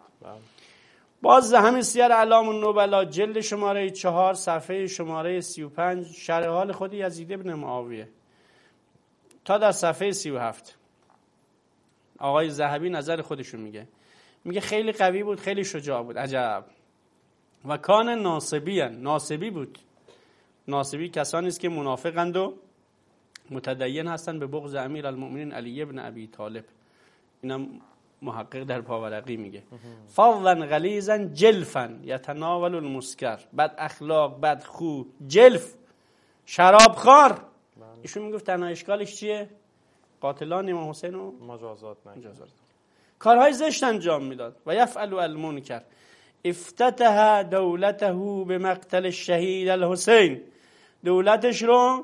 A: باز همین سیر اعلام النبلا جلد شماره 4 صفحه شماره 35 شرح حال خود یزید ابن معاویه تا در صفحه 37 آقای ذهبی نظر خودشون میگه خیلی قوی بود، خیلی شجاع بود. عجب. و کان ناصبی بود. ناصبی کسانی است که منافقند و متدین هستند به بغض امیر المؤمنین علی ابن ابی طالب. اینم محقق در پاورقی میگه. فظا غلیظا جلفا یتناول المسکر، بد اخلاق، بد خو، جلف، شرابخوار. ایشون میگفت تنها اشکالش چیه؟ قاتلان امام حسین رو
I: مجازات نکرد،
A: کارهای زشت انجام میداد. و یفعل المنکر. افتتح دولته به مقتل الشهید الحسین، دولتش رو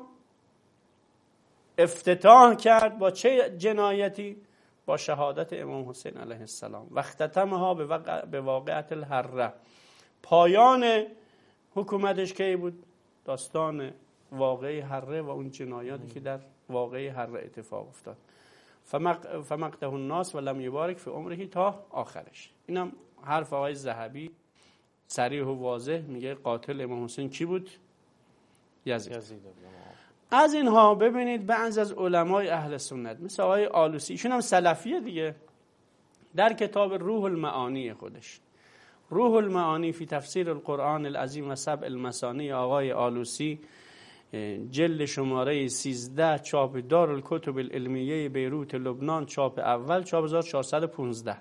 A: افتتاح کرد با چه جنایتی؟ با شهادت امام حسین علیه السلام. و اختتمها به واقعه الحره، پایان حکومتش کی بود؟ داستان واقعه حره و اون جنایاتی که در واقعه حره اتفاق افتاد. فمقته الناس و لم یبارک فی عمره تا آخرش. اینم حرف آقای ذهبی صریح و واضح میگه قاتل امام حسین کی بود؟ یزید. از اینها ببینید بعضی از علمای اهل سنت مثل آقای آلوسی، ایشون هم سلفیه دیگه، در کتاب روح المعانی خودش، روح المعانی فی تفسیر القرآن العظیم و سبع المثانی آقای آلوسی جلد شماره 13 چاپ دارالکتب العلمیه بیروت لبنان چاپ اول چاپ 1415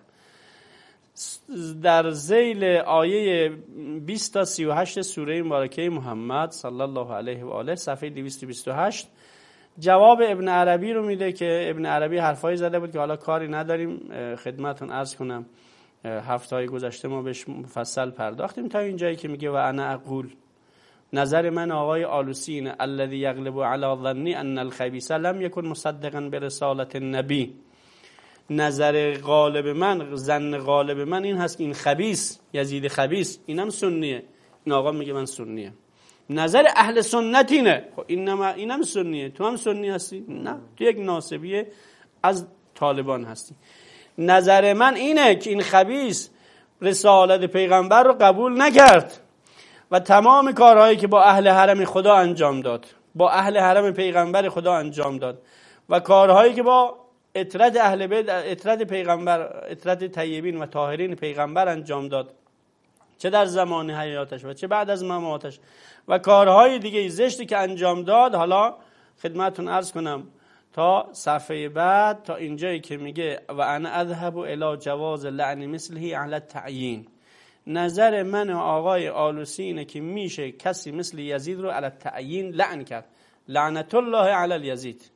A: در ذیل آیه 20 تا 38 سوره مبارکه محمد صلی الله علیه و آله صفحه 228 جواب ابن عربی رو میده که ابن عربی حرفایی زده بود که حالا کاری نداریم خدمتون عرض کنم هفته‌های گذشته ما بهش مفصل پرداختیم تا اینجایی که میگه و انا اقول، نظر من آقای آلوسی اینه الذی یغلب علی ظنی ان الخبیث لم یکن مصدقا برسالت النبی. نظر غالب من، زن غالب من این هست که این خبیث، یزید خبیث، اینم سنیه. این آقا میگه من سنیه. نظر اهل سنت اینه. خب اینم سنیه، تو هم سنی هستی؟ نه، تو یک ناصبیه از طالبان هستی. نظر من اینه که این خبیث رسالت پیغمبر رو قبول نکرد و تمام کارهایی که با اهل حرم خدا انجام داد، با اهل حرم پیغمبر خدا انجام داد و کارهایی که با اطرد اهل بیت، اطرد پیغمبر، اطرد طیبین و طاهرین پیغمبر انجام داد، چه در زمان حیاتش و چه بعد از مماتش، و کارهای دیگه زشتی که انجام داد. حالا خدمتتون عرض کنم تا صفحه بعد، تا اینجایی که میگه و انا اذهب الی جواز لعن مثله علی التعیین. نظر من آقای آلوسی اینه که میشه کسی مثل یزید رو علی التعیین لعن کرد، لعنت الله علی الیزید،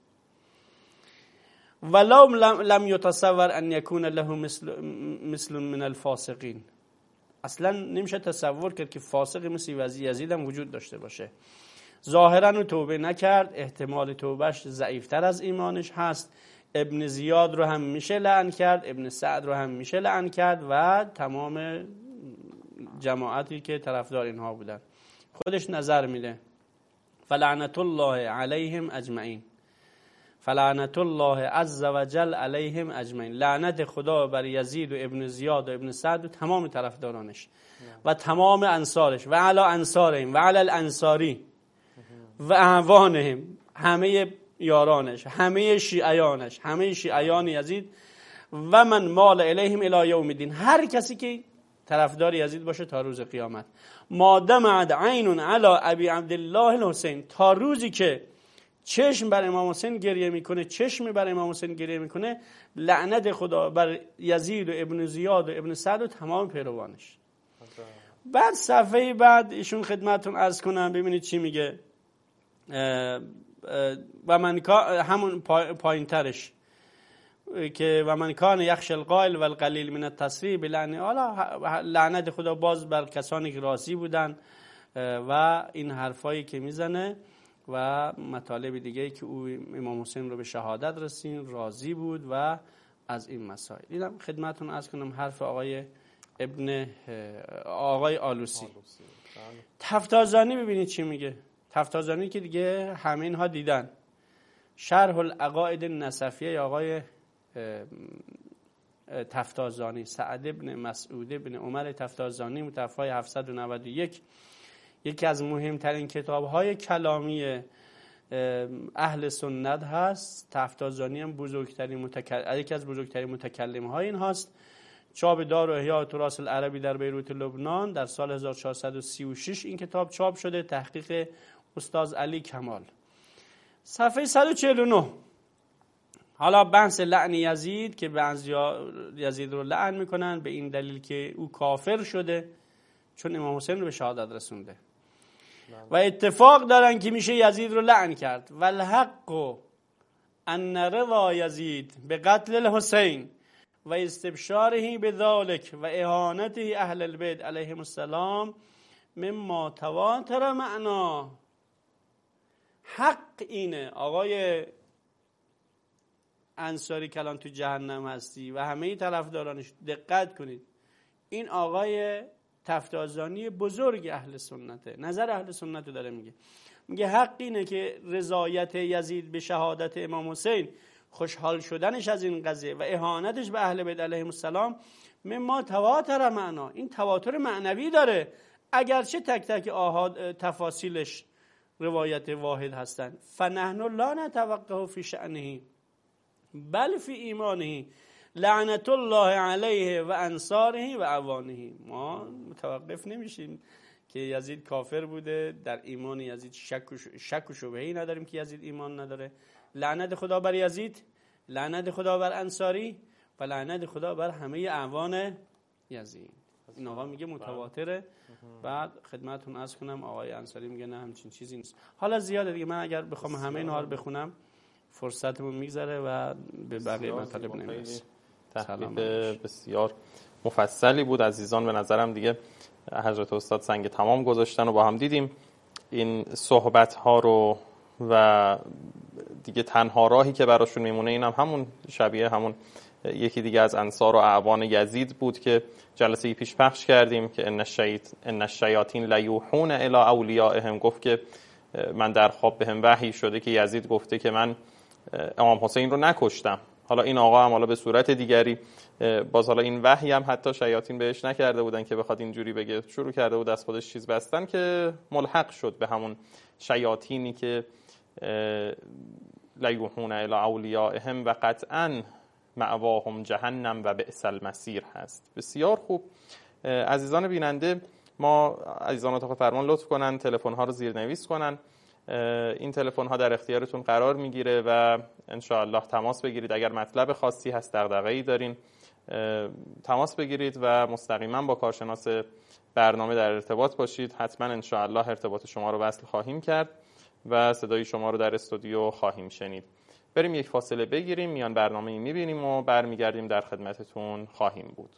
A: ولو لم يتصور ان يكون له مثل من الفاسقین. اصلا نمیشه تصور کرد که فاسق مثل یزید هم وجود داشته باشه. ظاهرا توبه نکرد، احتمال توبهش ضعیفتر از ایمانش هست. ابن زیاد رو هم میشه لعن کرد، ابن سعد رو هم میشه لعن کرد و تمام جماعتی که طرفدار اینها بودن. خودش نظر میده فلعنت الله علیهم اجمعین، فلعنت الله عز وجل علیهم اجمعین. لعنت خدا بر یزید و ابن زیاد و ابن سعد و تمام طرفدارانش و تمام انصارش و علی انصارهم و علی الانصاری و اعوانهم، همه یارانش، همه شیعیانش، همه شیعیان یزید و من مال الیهم الی یوم الدین، هر کسی که طرفدار یزید باشه تا روز قیامت. ما دمعت عین علی ابی عبدالله الحسین، تا روزی که چشم بر امام حسین گریه میکنه، چشم بر امام حسین گریه میکنه، لعنت خدا بر یزید و ابن زیاد و ابن سعد و تمام پیروانش. بعد صفحه بعد ایشون خدمتتون عرض کنم، ببینید چی میگه. و من همون پایین ترش که و من کان یخشى القائل و القلیل من التصریح بلعنه، حالا لعنت خدا باز بر کسانی که راضی بودن و این حرفایی که میزنه و مطالب دیگه که او امام حسین رو به شهادت رسین، راضی بود و از این مسائل. دیدم خدمتتون عرض کنم حرف آقای آلوسی. تفتازانی ببینید چی میگه. تفتازانی که دیگه همه اینها دیدن، شرح العقائد النسفیه آقای تفتازانی، سعد ابن مسعود ابن عمر تفتازانی، متوفای 791، یکی از مهمترین کتاب‌های کلامی اهل سنت هست. تفتازانی هم یکی از بزرگترین متکلم‌های این هست. چاپ دار و احیاء تراث العربی در بیروت لبنان در سال 1436 این کتاب چاپ شده، تحقیق استاد علی کمال. صفحه 149. حالا بحث لعن یزید که بعضیا یزید رو لعن میکنن به این دلیل که او کافر شده چون امام حسین رو به شهادت رسونده و اتفاق دارن که میشه یزید رو لعن کرد. والحق ان رضا یزید به قتل الحسین و استبشاره بذلك و اهانته اهل البیت علیهم السلام مما تواتر معنا. حق اینه آقای انصاری کلان تو جهنم هستی و همه طرفدارانش، دقت کنید، این آقای تفتازانی بزرگ اهل سنته، نظر اهل سنت داره میگه حق اینه که رضایت یزید به شهادت امام حسین، خوشحال شدنش از این قضیه و اهانتش به اهل بیت علیهم السلام مما تواتر معنا، این تواتر معنوی داره، اگرچه تک تک آحاد تفاصیلش روایت واحد هستند. فنحن لا نتوقف فی شأنه بل فی ایمانه لعنت الله علیه و انصاره و اعوانه. ما متوقف نمیشیم که یزید کافر بوده، در ایمان یزید شک و شبهه‌ای نداریم که یزید ایمان نداره. لعنت خدا بر یزید، لعنت خدا بر انصاری و لعنت خدا بر همه اعوان یزید. این آقا میگه متواتره. بعد خدمتتون عرض کنم آقای انصاری میگه نه همچین چیزی نیست. حالا زیاده دیگه، من اگر بخوام همه اینها رو بخونم فرصتمون میگذره و به بقیه مطالب نمیرسیم.
I: تحقیق بسیار مفصلی بود. عزیزان به نظرم دیگه حضرت استاد سنگ تمام گذاشتن و با هم دیدیم این صحبت ها رو و دیگه تنها راهی که براشون میمونه اینم همون شبیه همون یکی دیگه از انصار و اعوان یزید بود که جلسه پیش پخش کردیم که ان الشیاطین لیوحون الی اولیائهم، گفت که من در خواب بهم وحی شده که یزید گفته که من امام حسین رو نکشتم. حالا این آقا هم حالا به صورت دیگری باز حالا این وحی هم حتی شیاطین بهش نکرده بودن که بخواد اینجوری بگه، شروع کرده بود از خودش چیز بستن که ملحق شد به همون شیاطینی که لیوحون الی اولیائهم و قطعاً مأواهم جهنم و بئس المصیر هست. بسیار خوب. عزیزان بیننده، ما عزیزان اتاق فرمان لطف کنن تلفن ها رو زیرنویس کنن. این تلفن ها در اختیارتون قرار میگیره و ان شاء الله تماس بگیرید. اگر مطلب خاصی هست، دغدغه‌ای دارین، تماس بگیرید و مستقیما با کارشناس برنامه در ارتباط باشید. حتما ان شاء الله ارتباط شما رو وصل خواهیم کرد و صدای شما رو در استودیو خواهیم شنید. بریم یک فاصله بگیریم، میان برنامه‌ای می‌بینیم و برمیگردیم در خدمتتون خواهیم بود.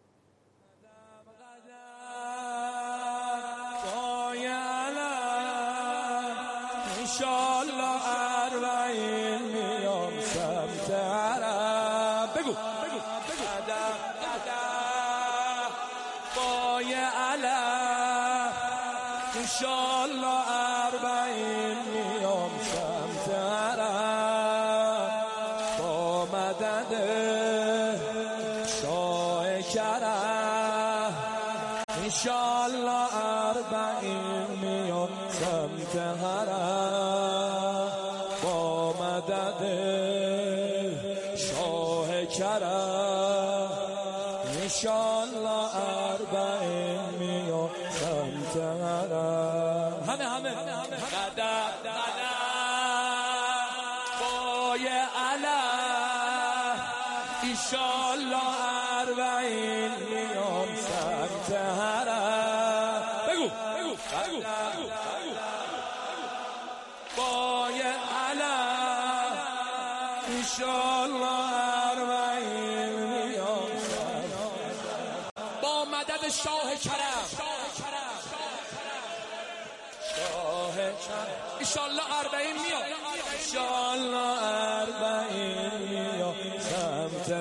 K: ایشالله 40 میاد، ایشالله 40 میاد سمت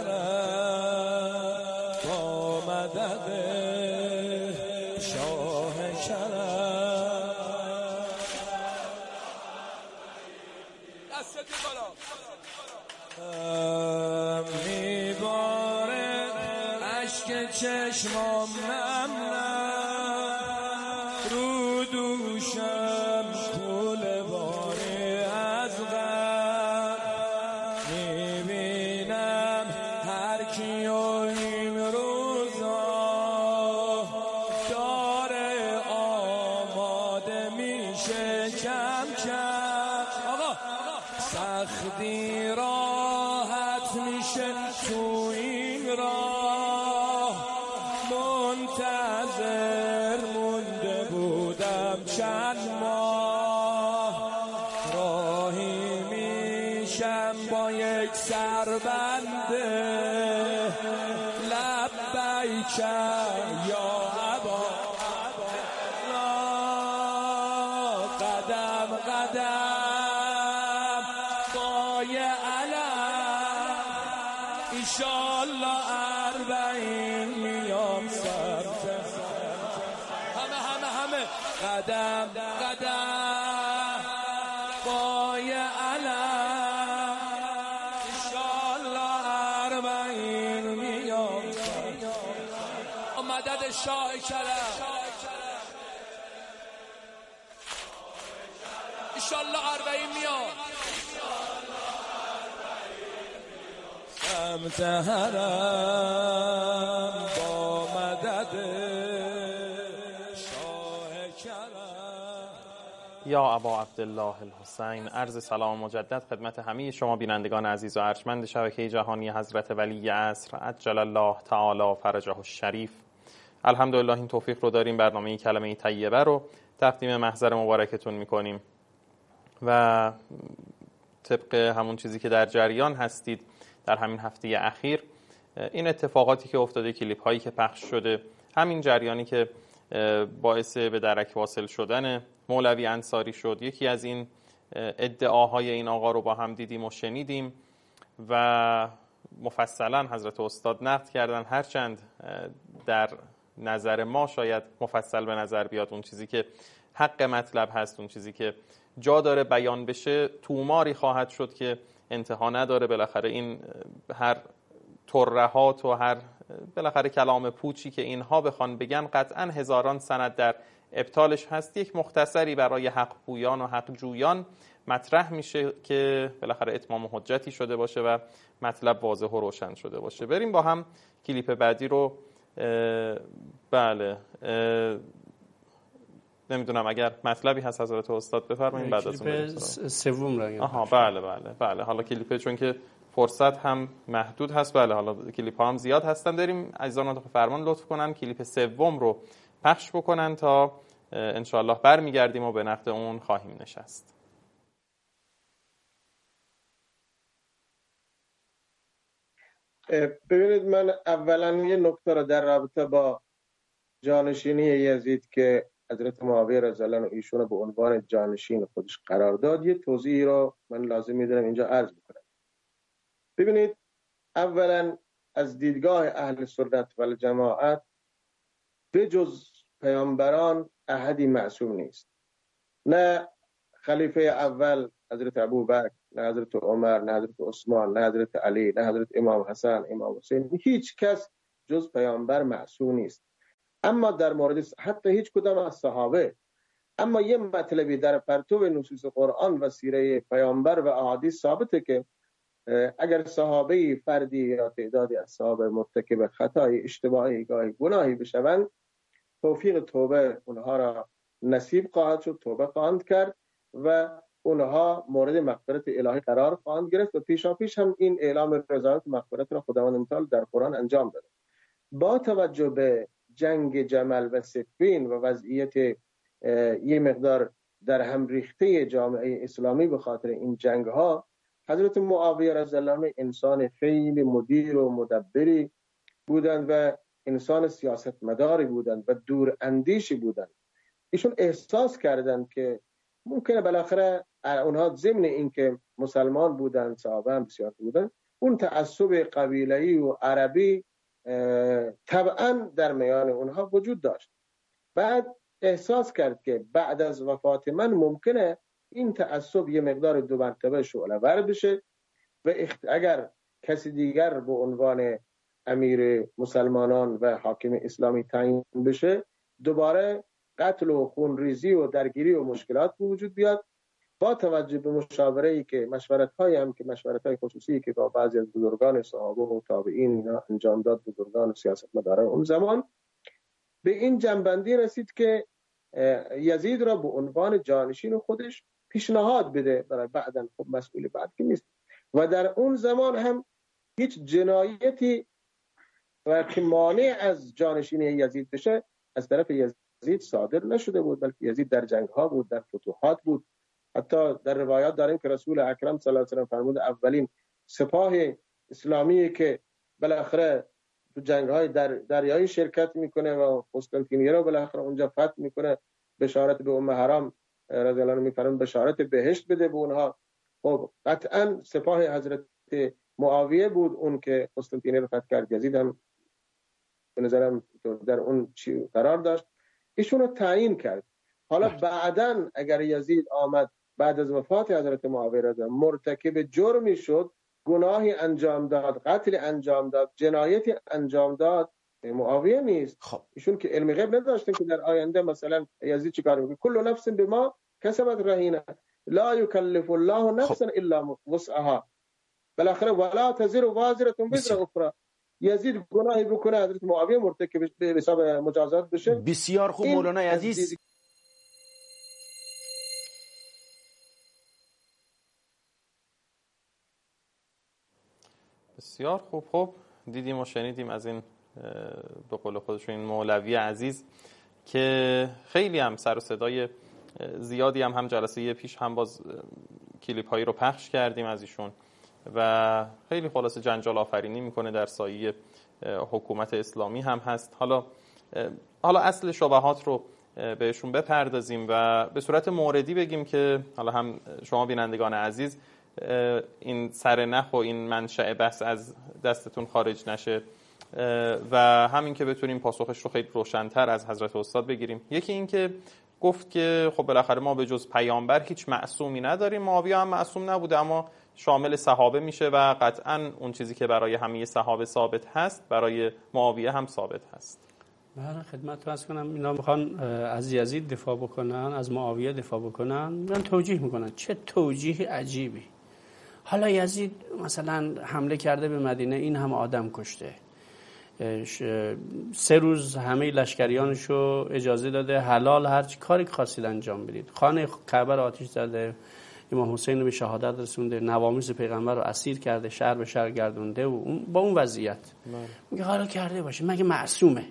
K: حرم با مدد شاه کرم. دستت بالا میباره اشک چشمام رو دوشم کوله باری از غم. میبینم هر کی این روزا داره آماده میشه کم کم. آقا سختی راحت میشه تو این راه، منتظر مونده بودم چند ماه. راهی میشم با یک سربنده لبیک یا ابا، قدم قدم پای علم ایشالله 40 میام سمت همه قدم قدم پای علم ایشالله 40 میام مدد شاه کرم ایشالله 40 میام سمت حرم با مدد شاه کرم.
I: یا ابا عبدالله الحسین، عرض سلام مجدد خدمت همه شما بینندگان عزیز و ارجمند شبکه جهانی حضرت ولی عصر عجل الله تعالی فرجه الشریف. الحمدلله این توفیق رو داریم برنامه کلمه طیبه رو تقدیم محضر مبارکتون میکنیم و طبق همون چیزی که در جریان هستید در همین هفته اخیر این اتفاقاتی که افتاده، کلیپ هایی که پخش شده، همین جریانی که باعث به درک واصل شدن مولوی انصاری شد، یکی از این ادعاهای این آقا رو با هم دیدیم و شنیدیم و مفصلا حضرت استاد نقد کردن. هرچند در نظر ما شاید مفصل به نظر بیاد، اون چیزی که حق مطلب هست، اون چیزی که جا داره بیان بشه، توماری خواهد شد که انتها نداره. بالاخره این هر ترهات و هر بالاخره کلام پوچی که اینها بخوان بگن قطعا هزاران سند در ابطالش هست. یک مختصری برای حق پویان و حق جویان مطرح میشه که بالاخره اتمام حجتی شده باشه و مطلب واضح و روشن شده باشه. بریم با هم کلیپ بعدی رو. بله، نمیدونم اگر مطلبی هست حضرت استاد بفرمایید بعد از اون
A: سوم رو.
I: بله. حالا کلیپ چون که فرصت هم محدود هست، بله حالا کلیپ ها هم زیاد هستن، داریم عزیزان منتخب فرمان لطف کنن کلیپ سوم رو پخش بکنن تا انشاءالله برمیگردیم و به نقد اون خواهیم نشست.
L: ببینید، من اولا یه نکته رو در رابطه با جانشینی یزید که حضرت معاویه رضی الله عنه ایشون به عنوان جانشین خودش قرار داد، یه توضیحی رو من لازم می‌دونم اینجا عرض بکنم. ببینید، اولا از دیدگاه اهل سنت و جماعت به جز پیامبران احدی معصوم نیست. نه خلیفه اول حضرت ابوبکر، نه حضرت عمر، نه حضرت عثمان، نه حضرت علی، نه حضرت امام حسن، امام حسین، هیچ کس جز پیامبر معصوم نیست. اما در مورد حتی هیچ کدام از صحابه، اما یه مطلبی در پرتو نصوص قرآن و سیره پیامبر و احادیث ثابته که اگر صحابه فردی یا تعدادی از صحابه مرتکب خطای اشتباهی گاهی گناهی بشوند، توفیق توبه اونها را نصیب خواهد شد، توبه خواهند کرد و اونها مورد مغفرت الهی قرار خواهند گرفت و پیشاپیش هم این اعلام رضایت مغفرت را خداوند متعال در قرآن انجام داده. با توجه به جنگ جمل و صفین و وضعیت یه مقدار در هم ریخته جامعه اسلامی به خاطر این جنگ ها، حضرت معاویه رضی الله عنه انسان خیلی مدیر و مدبری بودند و انسان سیاستمداری بودند و دور اندیشی بودند. ایشون احساس کردند که ممکنه بالاخره اونها ضمن این که مسلمان بودند، صحابه هم بسیار بودند، اون تعصب قبیله‌ای و عربی طبعا در میان اونها وجود داشت. بعد احساس کرد که بعد از وفات من ممکنه این تعصب یه مقدار دو مرتبه شعله ور بشه و اگر کسی دیگر به عنوان امیر مسلمانان و حاکم اسلامی تعیین بشه، دوباره قتل و خونریزی و درگیری و مشکلات به وجود بیاد. با توجه به مشاوره‌ای که مشورت‌هایی هم که مشورت‌های خصوصی که با بعضی از بزرگان صحابه و تابعین اینا انجام داد، بزرگان سیاستمداران اون زمان، به این جنبندی رسید که یزید را به عنوان جانشین خودش پیشنهاد بده برای بعداً، خب مسئول بعد که نیست. و در اون زمان هم هیچ جنایتی و که مانع از جانشینی یزید بشه از طرف یزید صادر نشده بود، بلکه یزید در جنگ‌ها بود، در فتوحات بود. حتی در روایات داریم که رسول اکرم صلی الله علیه و سلم فرمود اولین سپاه اسلامی که بالاخره تو جنگ‌های دریایی شرکت میکنه و قسطنطینیه رو بالاخره اونجا فتح میکنه، بشارت به ام حرام رضی الله عنها میفرمایند بشارت بهشت بده به اونها. خب قطعا سپاه حضرت معاویه بود اون که قسطنطینیه رو فتح کرد. یزید هم به نظرم در اون چی قرار داشت، ایشون رو تعیین کرد. حالا بعداً اگر یزید آمد بعد از وفات حضرت معاویه رضی الله عنه مرتکب جرمی شد، گناهی انجام داد، قتل انجام داد، جنایتی انجام داد، معاویه نیست. ایشون که علم غیب نداشتن که در آینده مثلا یزید چیکار میکنه. کل نفس بما کسبت رهینه لا یکلف الله نفسا الا وسعها، بالاخره ولا تزر وازره وزر اخرى. یزید گناهی بکنه حضرت معاویه مرتکب به حساب مجازات بشه.
D: بسیار خوب مولانا عزیز.
I: بسیار خوب. خب دیدیم و شنیدیم از این به قول خودشون این مولوی عزیز که خیلی هم سر و صدای زیادی هم جلسه پیش هم باز کلیپ هایی رو پخش کردیم از ایشون و خیلی خلاصه جنجال آفرینی میکنه در سایه حکومت اسلامی هم هست. حالا اصل شبهات رو بهشون بپردازیم و به صورت موردی بگیم که حالا هم شما بینندگان عزیز این سرنخ و این منشأ بحث از دستتون خارج نشه و همین که بتونیم پاسخش رو خیلی روشن‌تر از حضرت استاد بگیریم. یکی این که گفت که خب بالاخره ما به جز پیامبر هیچ معصومی نداریم. معاویه هم معصوم نبوده اما شامل صحابه میشه و قطعاً اون چیزی که برای همه صحابه ثابت هست برای معاویه هم ثابت هست.
A: بله خدمت عرض کنم اینا میخوان از یزید دفاع بکنن، از معاویه دفاع بکنن، میگن توجیه میکنن. چه توجیه عجیبی. حالا یزید مثلا حمله کرده به مدینه، این همه آدم کشته، 3 روز همه لشکریانشو اجازه داده حلال هر کاری خواستید انجام بدید، خانه کعبه رو آتش زده، امام حسین رو به شهادت رسونده، نوامیس پیغمبر رو اسیر کرده، شهر به شهر گردونده و با اون وضعیت میگه حالا کرده باشه مگه معصومه؟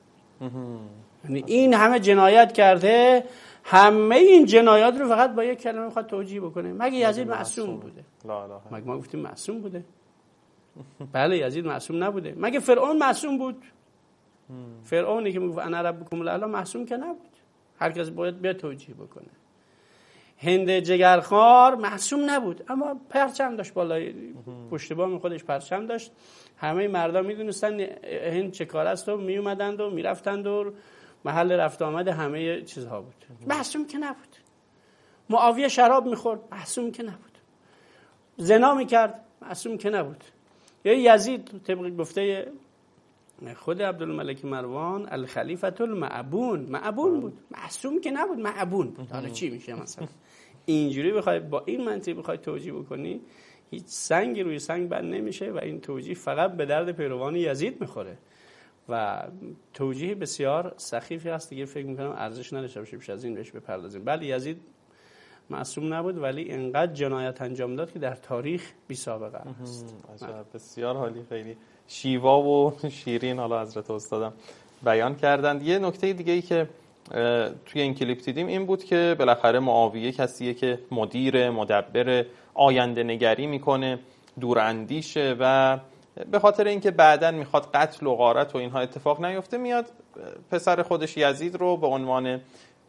A: یعنی این همه جنایت کرده، همه این جنایات رو فقط با یک کلمه میخواد توجیه بکنه مگه یزید معصوم بوده؟ مگه ما گفتیم معصوم بوده؟ بله یزید معصوم نبوده. مگه فرعون معصوم بود؟ فرعونی که میگفت انا ربکم الاعلی معصوم که نبود. هر کس باید بیاد توجیه بکنه. هند جگرخوار معصوم نبود اما پرچم داشت، بالای پشت بام خودش پرچم داشت. همه مردم میدونستن هند چه کار است و میومدند و میرفتند و محل رفت آمد همه چیزها بود. معصوم که نبود. معاویه شراب میخورد، معصوم که نبود. زنا میکرد، معصوم که نبود. یا یزید طبق گفته خود عبدالملک مروان الخلیفة المعبون، معبون بود، معصوم که نبود، معبون بود. حالا چی میشه مثلا؟ اینجوری بخوای با این منطق بخوای توجیه بکنی هیچ سنگی روی سنگ بند نمیشه و این توجیه فقط به درد پیروان یزید میخوره و توجیه بسیار سخیفی هست دیگه. فکر میکنم ارزش نداشته باشه بیش از این بهش بپردازیم. بله یزید معصوم نبود ولی انقدر جنایت انجام داد که در تاریخ بی سابقه است.
I: بسیار حالی، خیلی شیوا و شیرین حالا حضرت استادم بیان کردند. یه نکته دیگه ای که توی این کلیپ دیدیم این بود که بالاخره معاویه کسیه که مدبر آینده نگری میکنه، دوراندیشه و به خاطر اینکه بعداً میخواد قتل و غارت و اینها اتفاق نیفته میاد پسر خودش یزید رو به عنوان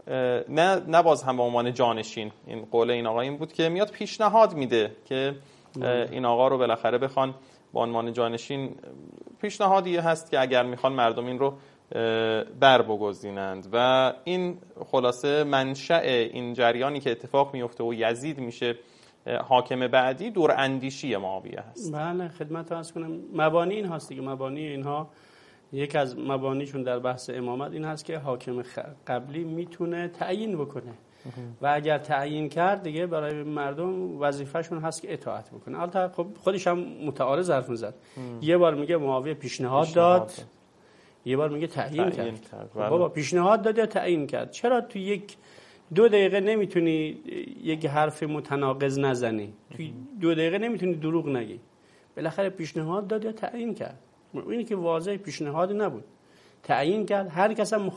I: نه باز هم به عنوان جانشین، این قول این آقا این بود که میاد پیشنهاد میده که این آقا رو بالاخره بخوان به عنوان جانشین. پیشنهادی هست که اگر میخوان مردم این رو بر بگزینند و این خلاصه منشأ این جریانی که اتفاق میفته و یزید میشه حاکم بعدی دور اندیشی معاویه هست.
A: بله خدمت عرض کنم مبانی این هست دیگه. مبانی اینها یک از مبانیشون در بحث امامت این هست که حاکم قبلی میتونه تعیین بکنه و اگر تعیین کرد دیگه برای مردم وظیفهشون هست که اطاعت بکنه. البته خب خودش هم متعارض حرف میزد. یه بار میگه معاویه پیشنهاد داد، یه بار میگه تعیین کرد. بابا پیشنهاد داد یا تعیین کرد؟ چرا تو 1-2 دقیقه نمیتونی یک حرف متناقض نزنی؟ تو 2 دقیقه نمیتونی دروغ نگی. بالاخره پیشنهاد داد یا تعیین کرد؟ اینی که واضح پیشنهاد نبود، تعیین کرد. هر کس هم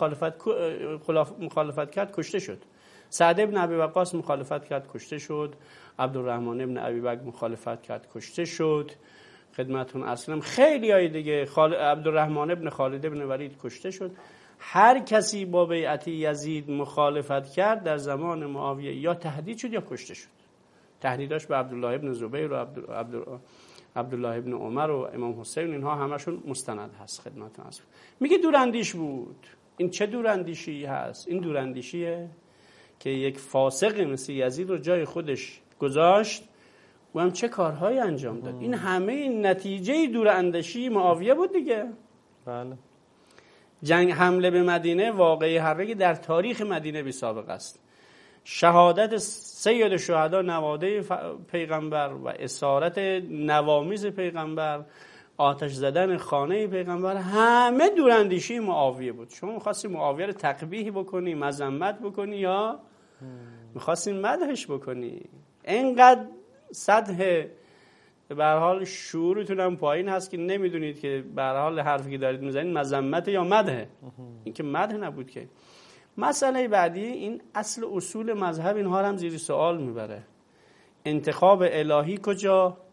A: مخالفت کرد کشته شد. سعد ابن ابی وقاص مخالفت کرد کشته شد. عبدالرحمن ابن ابی بکر مخالفت کرد کشته شد. خدمتون اصلا خیلی های دیگه، عبدالرحمن ابن خالد ابن ولید کشته شد. هر کسی با بیعت یزید مخالفت کرد در زمان معاویه یا تهدید شد یا کشته شد. تهدیداش به عبدالله ابن زبیر و عبدالله ابن عمر و امام حسین اینها همشون مستند هست. خدمتون اصلا میگه دوراندیش بود. این چه دوراندیشی هست؟ این دوراندیشیه که یک فاسق مثل یزید رو جای خودش گذاشت و هم چه کارهایی انجام داد. این همه نتیجه دوراندیشی معاویه بود دیگه.
I: بله.
A: جنگ حمله به مدینه واقعی حرکتی در تاریخ مدینه بی سابقه است. شهادت سید الشهدا نواده پیغمبر و اسارت نوامیس پیغمبر، آتش زدن خانه پیغمبر، همه دوراندیشی معاویه بود. شما می‌خواستی معاویه رو تقبیح بکنی، مذمت بکنی یا می‌خواستین مدحش بکنی؟ اینقدر سطح به هر حال شعورتون هم پایین هست که نمیدونید که به هر حال حرفی که دارید میزنید مذمت یا مدحه. این که مدح نبود که. مسئله بعدی این اصل اصول مذهب اینها هم زیر سوال میبره. انتخاب الهی کجا،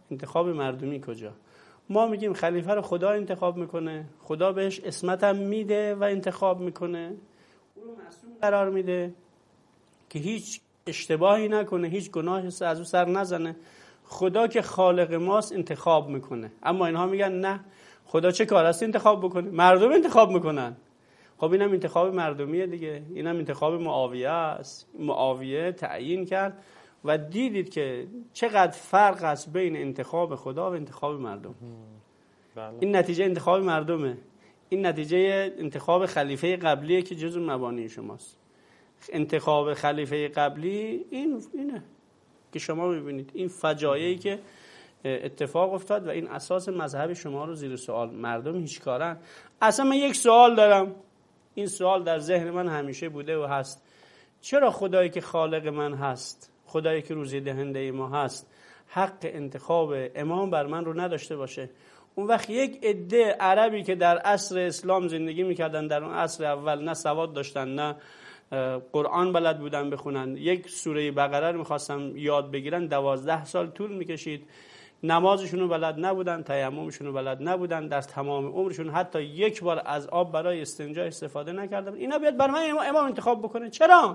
A: انتخاب مردمی کجا؟ ما میگیم خلیفه رو خدا انتخاب میکنه، خدا بهش اسمت هم میده و انتخاب میکنه، اون رو معصوم قرار میده که هیچ اشتباهی نکنه، هیچ گناهی از او سر نزنه. خدا که خالق ماست انتخاب میکنه. اما اینها میگن نه، خدا چه کار است انتخاب بکنه؟ مردم انتخاب میکنن. خب اینم انتخاب مردمیه دیگه، اینم انتخاب معاویه است. معاویه تعیین کرد و دیدید که چقدر فرق است بین انتخاب خدا و انتخاب مردم. این نتیجه انتخاب مردمه، این نتیجه انتخاب خلیفه قبلیه که جزو مبانی شماست. انتخاب خلیفه قبلی اینه که شما میبینید این فجایعی که اتفاق افتاد و این اساس مذهب شما رو زیر سوال. مردم هیچ کارن. اصلا من یک سوال دارم، این سوال در ذهن من همیشه بوده و هست، چرا خدایی که خالق من هست، خدایی که روزی دهنده ما هست، حق انتخاب امام بر من رو نداشته باشه؟ اون وقت یک عده عربی که در عصر اسلام زندگی میکردن، در اون عصر اول نه سواد داشتن نه قرآن بلد بودن بخونن، یک سوره بقره رو میخواستن یاد بگیرن 12 سال طول میکشید، نمازشون رو بلد نبودن، تیممشون رو بلد نبودن، در تمام عمرشون حتی یک بار از آب برای استنجا استفاده نکردن. اینا بیاد برای من امام انتخاب بکنه؟ چرا؟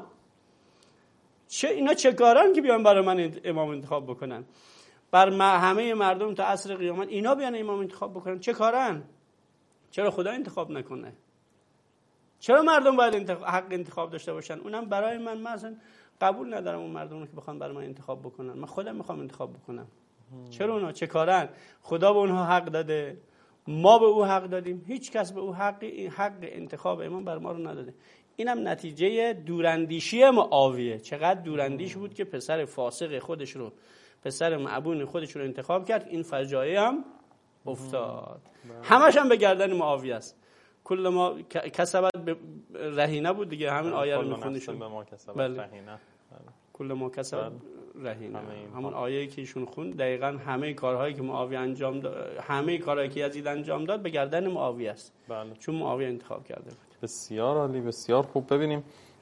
A: اینا چه کارن که بیان برای من امام انتخاب بکنن؟ بر همه مردم تا عصر قیامت اینا بیان امام انتخاب بکنن؟ چه کارن؟ چرا خدا انتخاب نکنه؟ چرا مردم باید حق انتخاب داشته باشن؟ اونم برای من اصلا قبول ندارم اون مردم رو که بخوان برای من انتخاب بکنن. من خودم میخوام انتخاب بکنم. چرا اونا چه کارن؟ خدا به اونها حق داده، ما به او حق دادیم، هیچ کس به او حق انتخاب امام بر ما رو نداده. اینم نتیجه دوراندیشی معاویه. چقدر دوراندیش بود که پسر فاسق خودش رو، پسر معبون خودش رو انتخاب کرد. این فجایع هم افتاد. همش هم به گردن معاویه است. کل ما کسبت رهینه بود دیگه، همین آیه رو می‌خوندیشون. بله. کل ما کسبت رهینه، همون آیه‌ای که ایشون خوند، دقیقاً همه کارهایی که معاویه انجام داد، همه کارهایی که یزید انجام داد به گردن معاویه است. بله. چون معاویه انتخاب کرده بود.
I: بسیار عالی، بسیار خوب. ببینیم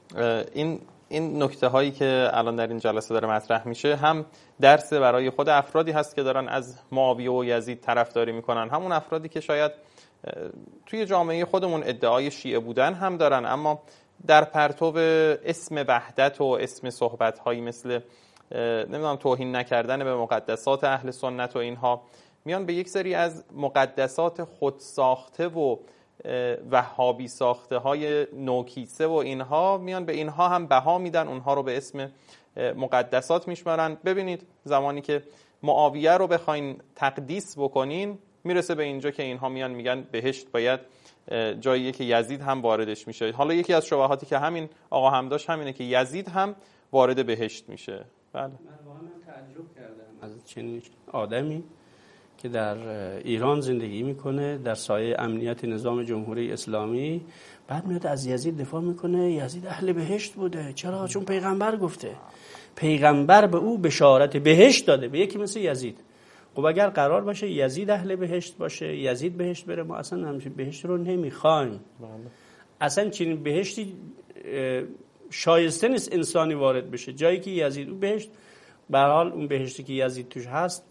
I: این نکته هایی که الان در این جلسه داره مطرح میشه هم درس برای خود افرادی هست که دارن از معاویه و یزید طرفداری میکنن، همون افرادی که شاید توی جامعه خودمون ادعای شیعه بودن هم دارن، اما در پرتو اسم وحدت و اسم صحبت‌هایی مثل نمیدونم توهین نکردن به مقدسات اهل سنت و اینها، میان به یک سری از مقدسات خود ساخته و وهابی ساخته های نوکیسه و اینها، میان به اینها هم بها میدن، اونها رو به اسم مقدسات میشمارن. ببینید زمانی که معاویه رو بخواین تقدیس بکنین، میرسه به اینجا که اینها میان میگن بهشت باید جاییه که یزید هم واردش میشه. حالا یکی از شبهاتی که همین آقا هم داشت همینه که یزید هم وارد بهشت میشه. بله.
A: من واقعا تعجب کردم از چنین آدمی که در ایران زندگی میکنه، در سایه امنیت نظام جمهوری اسلامی، بعد میاد از یزید دفاع میکنه. یزید اهل بهشت بوده. چرا؟ چون پیغمبر گفته، پیغمبر به او بشارت بهشت داده، به یکی مثل یزید. خب اگر قرار باشه یزید اهل بهشت باشه، یزید بهشت بره، ما اصلا همچین بهشت رو نمیخوایم. اصلا چنین بهشتی شایسته نیست انسانی وارد بشه. جایی که یزید او بهشت، به هر حال اون بهشتی که یزید توش هست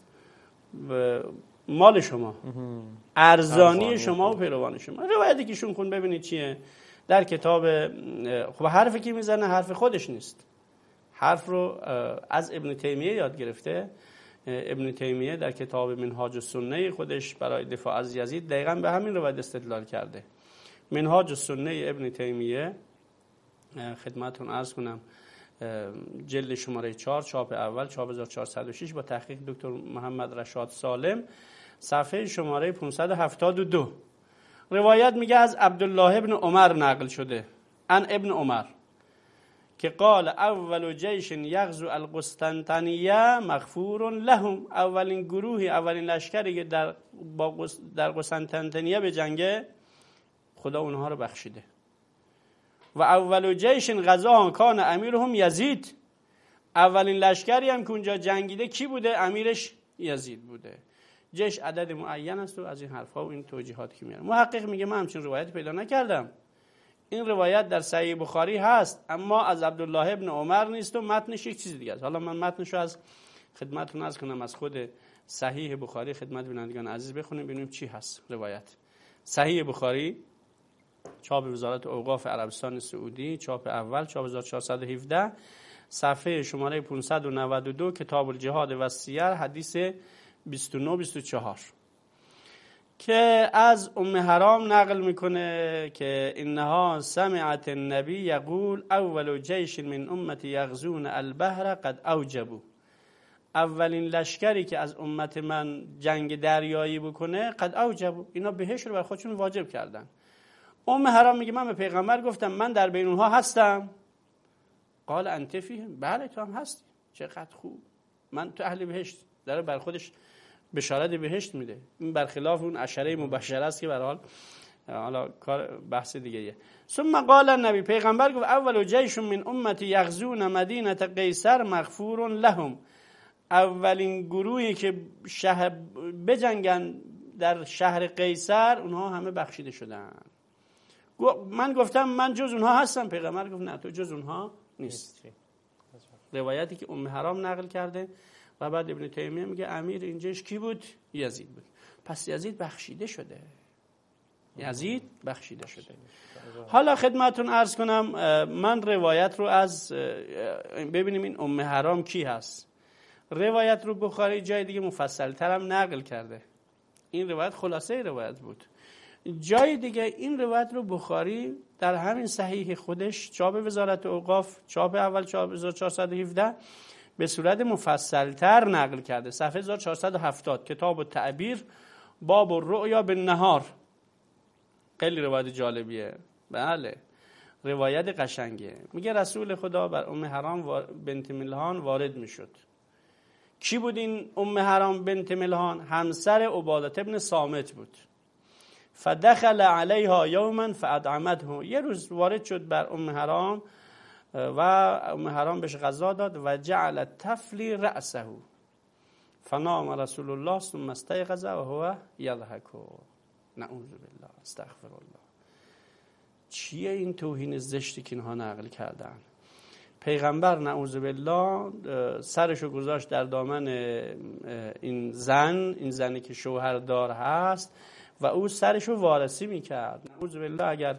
A: مال شما، ارزانی شما و پیروان شما. روایتی که شون خون ببینید چیه در کتاب. خب حرفی که میزنه حرف خودش نیست، حرف رو از ابن تیمیه یاد گرفته. ابن تیمیه در کتاب منهاج السنه خودش برای دفاع از یزید دقیقاً به همین روایت استدلال کرده. منهاج السنه ابن تیمیه خدمتتون عرض کنم جلد شماره 4 چاپ اول 4406 با تحقیق دکتر محمد رشاد سالم، صفحه شماره 572. روایت میگه از عبدالله ابن عمر نقل شده، ان ابن عمر که قال اول جیش یغزو القسطنطنیه مغفور لهم، اولین گروهی، اولین لشکری که در قسطنطنیه به جنگه، خدا اونها رو بخشیده. و اول جیش غزا کان امیرهم یزید، اولین لشکری هم که اونجا جنگیده کی بوده؟ امیرش یزید بوده. جیش عدد معین است و از این حرفا و این توجیهات که میاره. محقق میگه من همچین روایت پیدا نکردم. این روایت در صحیح بخاری هست اما از عبدالله ابن عمر نیست و متنش یک چیز دیگه است. حالا من متنشو از خدمتتون عرض کنم، از خود صحیح بخاری خدمت بینندگان عزیز بخونیم ببینیم چی هست روایت. صحیح بخاری چاپ وزارت اوقاف عربستان سعودی، چاپ اول، چاپ 1417، صفحه شماره 592، کتاب الجهاد و سیر، حدیث 29-24 که از ام حرام نقل میکنه که انها سمعت النبی یقول اول جیش من امتی یغزون البحر قد اوجبوا. اولین لشکری که از امت من جنگ دریایی بکنه قد اوجبوا، اینا بهش رو بر خودشون واجب کردن. ام حرام میگه من به پیغمبر گفتم من در بین اونها هستم. قال انت فیهم، بله تو هم هستی، چقدر خوب، من تو اهل بهشت. داره بر خودش بشارت بهشت میده. این برخلاف اون عشره مبشره است که به هر حال کار بحث دیگه ایه. ثم قال النبی، پیغمبر گفت اول جیش من امتی یغزون مدینه قیصر مغفور لهم. اولین گروهی که شهر بجنگن در شهر قیصر اونها همه بخشیده شدن. من گفتم من جز اونها هستم. پیغمبر گفت نه تو جز اونها نیستی. روایتی که ام حرام نقل کرده و بعد ابن تیمیه میگه امیر این جیش کی بود؟ یزید بود. پس یزید بخشیده شده. یزید بخشیده شده. حالا خدمتون عرض کنم من روایت رو از ببینیم این ام حرام کی هست. روایت رو بخاری جای دیگه مفصل ترم نقل کرده. این روایت خلاصه روایت بود. جای دیگه این روایت رو بخاری در همین صحیح خودش چاپ وزارت اوقاف چاپ اول چاپ 1417 به صورت مفصل تر نقل کرده. صفحه 1470 کتاب التعبیر باب الرؤیا بالنهار. خیلی روایت جالبیه. بله روایت قشنگه. میگه رسول خدا بر ام حرام بنت ملحان وارد میشد. کی بود این ام حرام بنت ملحان؟ همسر عبادة ابن صامت بود. فدخل علیها یوما فاطعمته. یه روز وارد شد بر ام حرام و ام حرام بهش غذا داد و جعل تفلی رأسه فنام رسول الله ثم استيقظ وهو يضحك. نعوذ بالله استغفر الله. چیه این توهین زشتی که اینها نقل کردن؟ پیغمبر نعوذ بالله سرشو گذاشت در دامن این زنی که شوهردار هست و او سرشو وارسی میکرد. نعوذ بالله اگر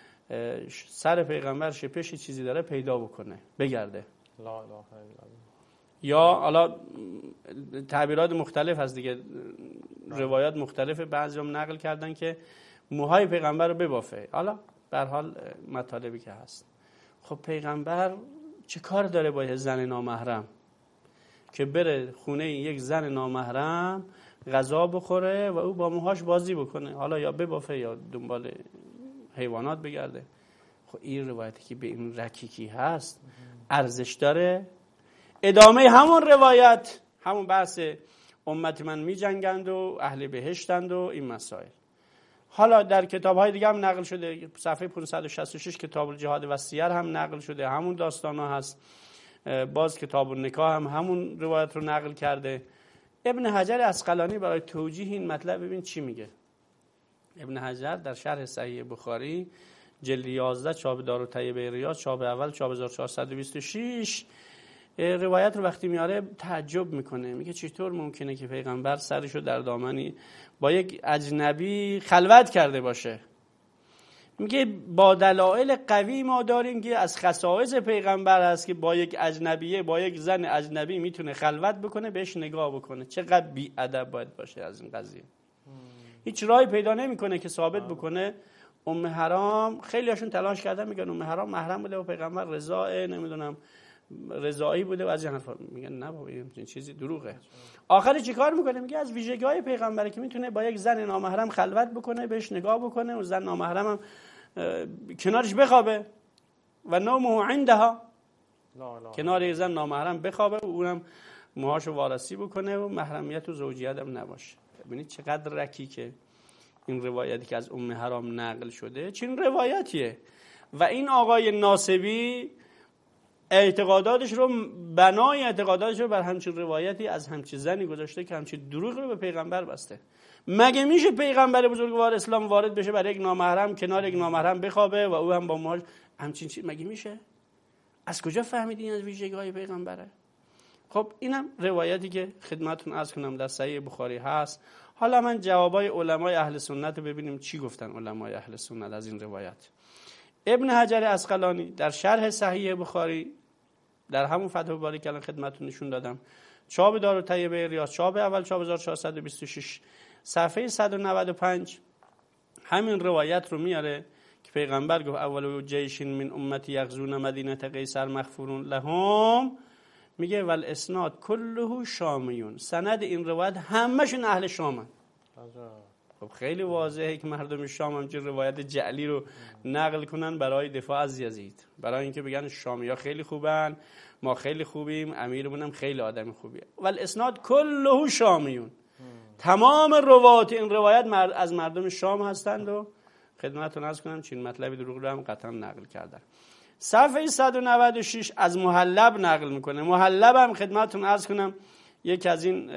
A: سر پیغمبر شپش چیزی داره پیدا بکنه بگرده.
I: لا اله الا الله.
A: یا حالا تعبیرات مختلف هست دیگه، روایات مختلفه، بعضی هم نقل کردن که موهای پیغمبر رو ببافه. حالا به هر حال مطالبی که هست. خب پیغمبر چه کار داره با یه زن نامحرم که بره خونه یک زن نامحرم غذا بخوره و او با موهاش بازی بکنه، حالا یا ببافه یا دنبال حیوانات بگرده؟ خب این روایتی که به این رکیکی هست ارزش داره؟ ادامه همون روایت همون بحث امت من می جنگند و اهل بهشتند و این مسائل. حالا در کتاب‌های دیگه هم نقل شده. صفحه 566 کتاب الجهاد و سیر هم نقل شده، همون داستانا هست. باز کتاب النکاح هم همون روایت رو نقل کرده. ابن حجر عسقلانی برای توجیه این مطلب ببین چی میگه. ابن حجر در شرح صحیح بخاری جلد 11 چاپ دارالطیبه ریاض چاپ اول چاپ 1426 روایت رو وقتی میاره تعجب میکنه. میگه چطور ممکنه که پیغمبر سرشو در دامنی با یک اجنبی خلوت کرده باشه؟ میگه با دلایل قوی ما داریم که از خصائص پیغمبر است که با یک اجنبیه، با یک زن اجنبی میتونه خلوت بکنه، بهش نگاه بکنه. چقدر بی ادب باید باشه از این قضیه. هیچ راهی پیدا نمیکنه که ثابت بکنه ام حرام. خیلی هاشون تلاش کردن میگن ام حرام محرم بوده و پیغمبر رضایی بوده و از این حرفا. میگن نه بابا این چیزی دروغه. آخری چیکار میکنه؟ میگه از ویژگی‌های پیغمبره که میتونه با یک زن نامحرم خلوت بکنه، بهش نگاه بکنه و زن نامحرم هم کنارش بخوابه و نومه عندها، کنار یک زن نامحرم بخوابه و اونم موهاشو وارسی بکنه و محرمیت و زوجیت هم نباشه. ببینید چقدر رکیکه این روایتی که از ام حرام نقل شده. چین روایتیه. و این آقای ناصبی اعتقاداتش رو بنای اعتقاداتش رو بر همچین روایتی از همچین زنی گذاشته که همچین دروغ رو به پیغمبر بسته. مگه میشه پیغمبر بزرگوار اسلام وارد بشه برای یک نامحرم کنار یک نامحرم بخوابه و او هم با موهاش همچین چیز؟ مگه میشه؟ از کجا فهمیدین از ویژگی‌های پیغمبره؟ خب اینم روایتی که خدمتتون عرض کنم در صحیح بخاری هست. حالا من جوابای علمای اهل سنت رو ببینیم چی گفتن علمای اهل سنت از این روایت. ابن حجر عسقلانی در شرح صحیح بخاری در همون فتح باری که الان خدمتتون نشون دادم، چاپ دارالطیبه ریاض، چاپ اول، چاپ 1426، صفحه 195 همین روایت رو میاره که پیغمبر گفت اول جیش من امتی یغزون مدینه قیصر مغفورون لهم، میگه والاسناد کله شامیون، سند این روایت همشون اهل شامن. خب خیلی واضحه که مردم شام همچین روایت جعلی رو نقل کنن برای دفاع از یزید، برای اینکه بگن شامی‌ها خیلی خوبن، ما خیلی خوبیم، امیرمون هم خیلی آدم خوبیه. والاسناد کله شامیون، تمام روات این روایت از مردم شام هستند و خدمتتون عرض کنم چین مطلبی دروغ رو هم قطعا نقل کردن. صفحه 196 از محلب نقل میکنه. محلب هم خدمتتون عرض کنم یک از این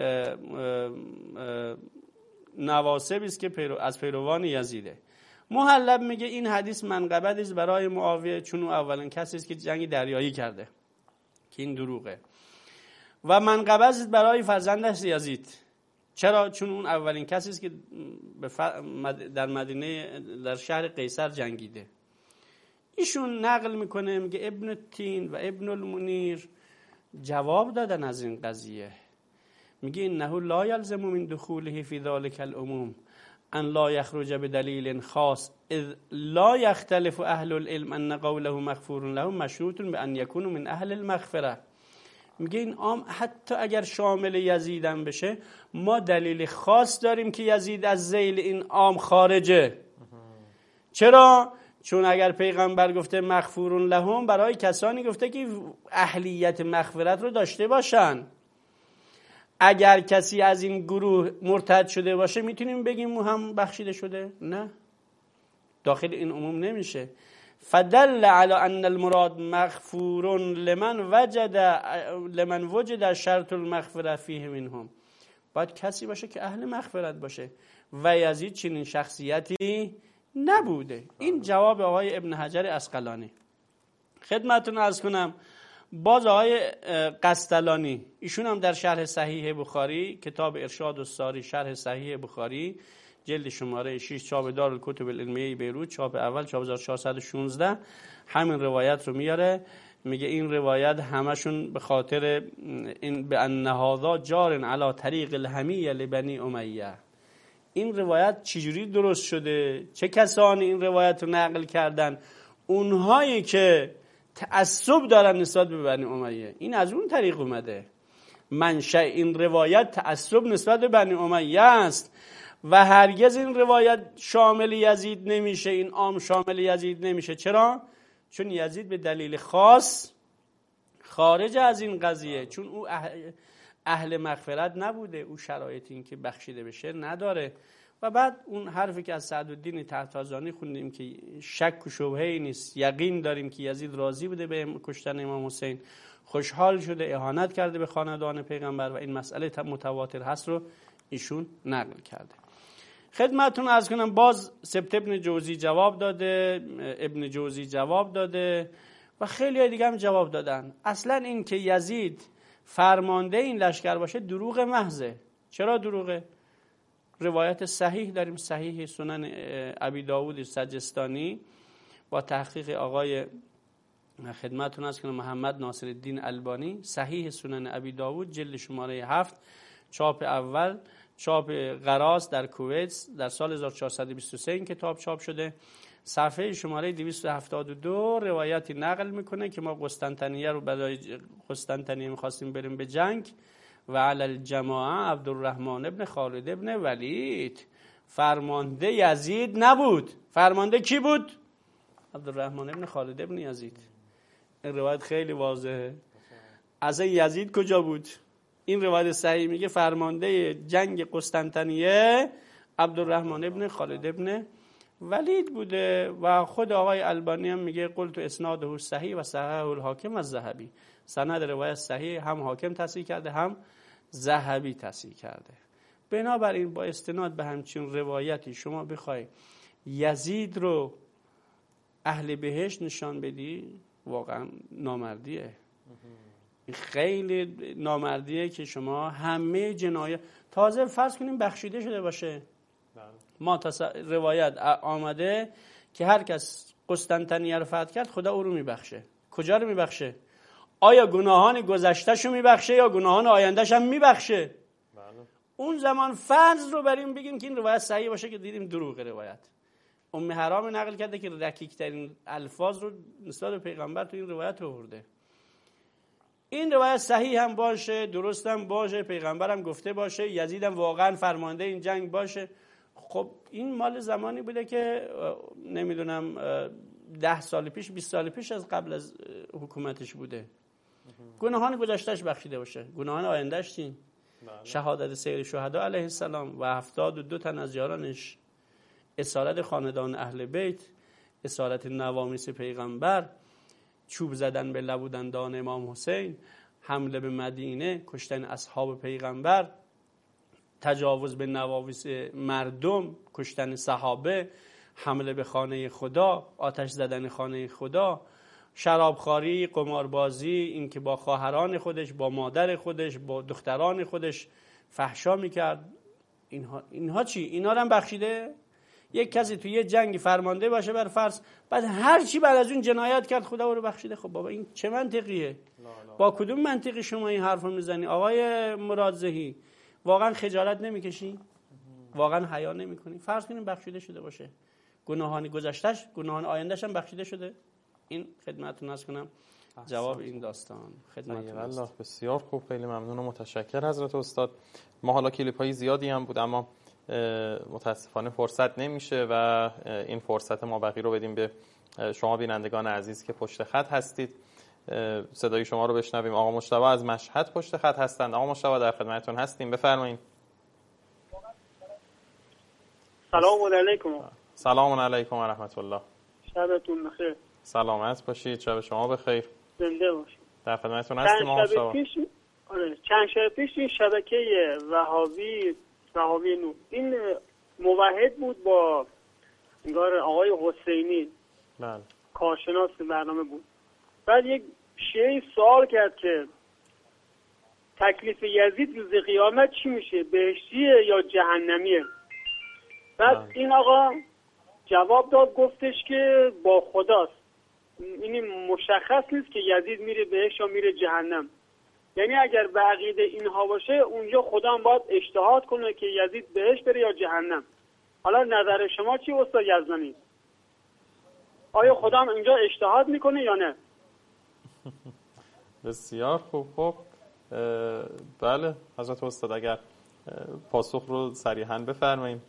A: نواسبی است که از پیروان یزیده. محلب میگه این حدیث منقبتی است برای معاویه چون او اولین کسی است که جنگ دریایی کرده، که این دروغه، و منقبت است برای فرزندش یزید. چرا؟ چون اون اولین کسی است که در مدینه در شهر قیصر جنگیده. ایشون نقل میکنه میگه ابن تین و ابن المنیر جواب دادن از این قضیه، میگه انه لا یلزم من دخوله فی ذلک العموم ان لا یخرج بدلیل خاص اذ لا یختلف اهل العلم ان قوله مغفور لهم مشروط بان یکون من اهل المغفره. میگه این عام حتی اگر شامل یزیدم بشه، ما دلیل خاص داریم که یزید از ذیل این عام خارجه. چرا؟ چون اگر پیغمبر گفته مغفور لهم، برای کسانی گفته که اهلیت مغفرت رو داشته باشن. اگر کسی از این گروه مرتد شده باشه میتونیم بگیم او هم بخشیده شده؟ نه، داخل این عموم نمیشه. فدل علی ان المراد مغفور لمن وجد شرط المغفره فیه منهم، باید کسی باشه که اهل مغفرت باشه و یزید چنین شخصیتی نبوده. این جواب آقای ابن حجر عسقلانی. خدمتتون عرض کنم باز آقای قسطلانی، ایشون هم در شرح صحیح بخاری، کتاب ارشاد الساری شرح صحیح بخاری، جلد شماره 6، چاپ دارالکتب العلمیه بیروت، چاپ اول، چاپ 1416 همین روایت رو میاره. میگه این روایت همشون به خاطر این به ان هذا جار علی طریق الحمیه لبنی امیه. این روایت چجوری درست شده؟ چه کسانی این روایت رو نقل کردن؟ اونهایی که تعصب دارن نسبت به بنی امیه. این از اون طریق اومده. منشأ این روایت تعصب نسبت به بنی امیه است و هرگز این روایت شامل یزید نمیشه، این عام شامل یزید نمیشه. چرا؟ چون یزید به دلیل خاص خارج از این قضیه، چون او اهل مغفرت نبوده، او شرایط این که بخشیده بشه نداره. و بعد اون حرفی که از سعدالدین طهطاووسی خوندیم که شک و شبهه‌ای نیست، یقین داریم که یزید راضی بوده به کشتن امام حسین، خوشحال شده، اهانت کرده به خاندان پیغمبر و این مسئله متواتر هست رو ایشون نقل کرده. خدمتتون عرض کنم باز سبت ابن جوزی جواب داده، ابن جوزی جواب داده و خیلی دیگه هم جواب دادن. اصلا این که یزید فرمانده این لشکر باشه دروغ محضه. چرا دروغه؟ روایت صحیح داریم، صحیح سنن ابی داود سجستانی با تحقیق آقای خدمتتون عرض کنم محمد ناصر الدین البانی، صحیح سنن ابی داود جلد شماره 7، چاپ اول، چاپ قراس در کویت در سال 1423 این کتاب چاپ شده. صفحه شماره 272 روایتی نقل میکنه که ما قسطنطنیه رو برای قسطنطنیه میخواستیم بریم به جنگ و علی الجماعه عبدالرحمن ابن خالد ابن ولید. فرمانده یزید نبود. فرمانده کی بود؟ عبدالرحمن ابن خالد ابن یزید. این روایت خیلی واضحه. از یزید کجا بود؟ این روایت صحیح میگه فرمانده جنگ قسطنطنیه عبدالرحمن ابن خالد ابن ولید بوده و خود آقای البانی هم میگه قلت اسناده صحیح و صحیح الحاکم از ذهبی. سند روایت صحیح هم حاکم تصحیح کرده هم ذهبی تصحیح کرده. بنابراین با استناد به همچین روایتی شما بخوای یزید رو اهل بهشت نشان بدی، واقعا نامردیه. خیلی نامردیه که شما همه جنایت تازه فرض کنیم بخشیده شده باشه. ما تا روایت آمده که هر کس قسطنطنیه رو فتح کرد خدا او رو میبخشه. کجا رو میبخشه؟ آیا گناهان گذشته‌ش رو میبخشه یا گناهان آینده‌ش هم میبخشه؟ اون زمان فرض رو بریم بگیم که این روایت صحیح باشه که دیدیم دروغ روایت. ام حرام نقل کرده که رکیک‌ترین الفاظ رو نسبت به پیغمبر تو این روایت آورده. این روایت صحیح هم باشه، درست هم باشه، پیغمبر هم گفته باشه، یزید هم واقعا فرمانده این جنگ باشه، خب این مال زمانی بوده که نمیدونم 10 سال پیش 20 سال پیش از قبل از حکومتش بوده. گناهان گذشتهش بخشیده باشه، گناهان آیندهش چی؟ شهادت سید شهدا علیه السلام و 72 تن از یارانش، اسارت خاندان اهل بیت، اسارت نوامیس پیغمبر، چوب زدن به لب و دندان امام حسین، حمله به مدینه، کشتن اصحاب پیغمبر، تجاوز به نوامیس مردم، کشتن صحابه، حمله به خانه خدا، آتش زدن خانه خدا، شرابخواری، قماربازی، این که با خواهران خودش، با مادر خودش، با دختران خودش فحشا میکرد. اینها چی؟ اینها رو هم بخشیده؟ یک کسی توی یه جنگی فرمانده باشه بر فرض، بعد هر چی بعد از اون جنایت کرد خدا او رو بخشیده. خب بابا این چه منطقیه؟ با کدوم منطقی شما این حرفو میزنی آقای مرادزهی؟ واقعا خجالت نمیکشی؟ واقعا حیا نمیکنی؟ فرض کنیم بخشیده شده باشه، گناهان گذشتهش، گناهان آیندهش هم بخشیده شده. این خدمتتون عرض کنم جواب این داستان. خدمتتون
I: الله بسیار خوب، خیلی ممنون و متشکر حضرت استاد. ما حالا کلیپ‌های زیادی هم بود اما متاسفانه فرصت نمیشه و این فرصت ما بقی رو بدیم به شما بینندگان عزیز که پشت خط هستید. صدای شما رو بشنویم. آقا مجتبی از مشهد پشت خط هستند. آقا مجتبی در خدمتتون هستیم، بفرمایید.
M: سلام علیکم.
I: سلام علیکم و رحمت الله.
M: شبتون بخیر.
I: سلامت باشید، شب شما بخیر.
M: زنده باشید.
I: در خدمتتون هستیم آقا مجتبی.
M: چند شب پیش این شبکه وهابی نور این موحد بود با انگار آقای حسینی،
I: بله،
M: کارشناس برنامه بود. بعد یک شیعی سوال کرد که تکلیف یزید روز قیامت چی میشه، بهشتیه یا جهنمیه؟ بعد این آقا جواب داد، گفتش که با خداست، این مشخص نیست که یزید میره بهشت یا میره جهنم. یعنی اگر به عقیده اینها باشه اونجا خدا هم باید اجتهاد کنه که یزید بهشت بره یا جهنم. حالا نظر شما چی استاد یزدانی؟ آیا خدا هم اینجا اجتهاد میکنه یا نه؟
I: بسیار خوب. خب بله حضرت استاد اگر پاسخ رو صریحاً بفرمایید.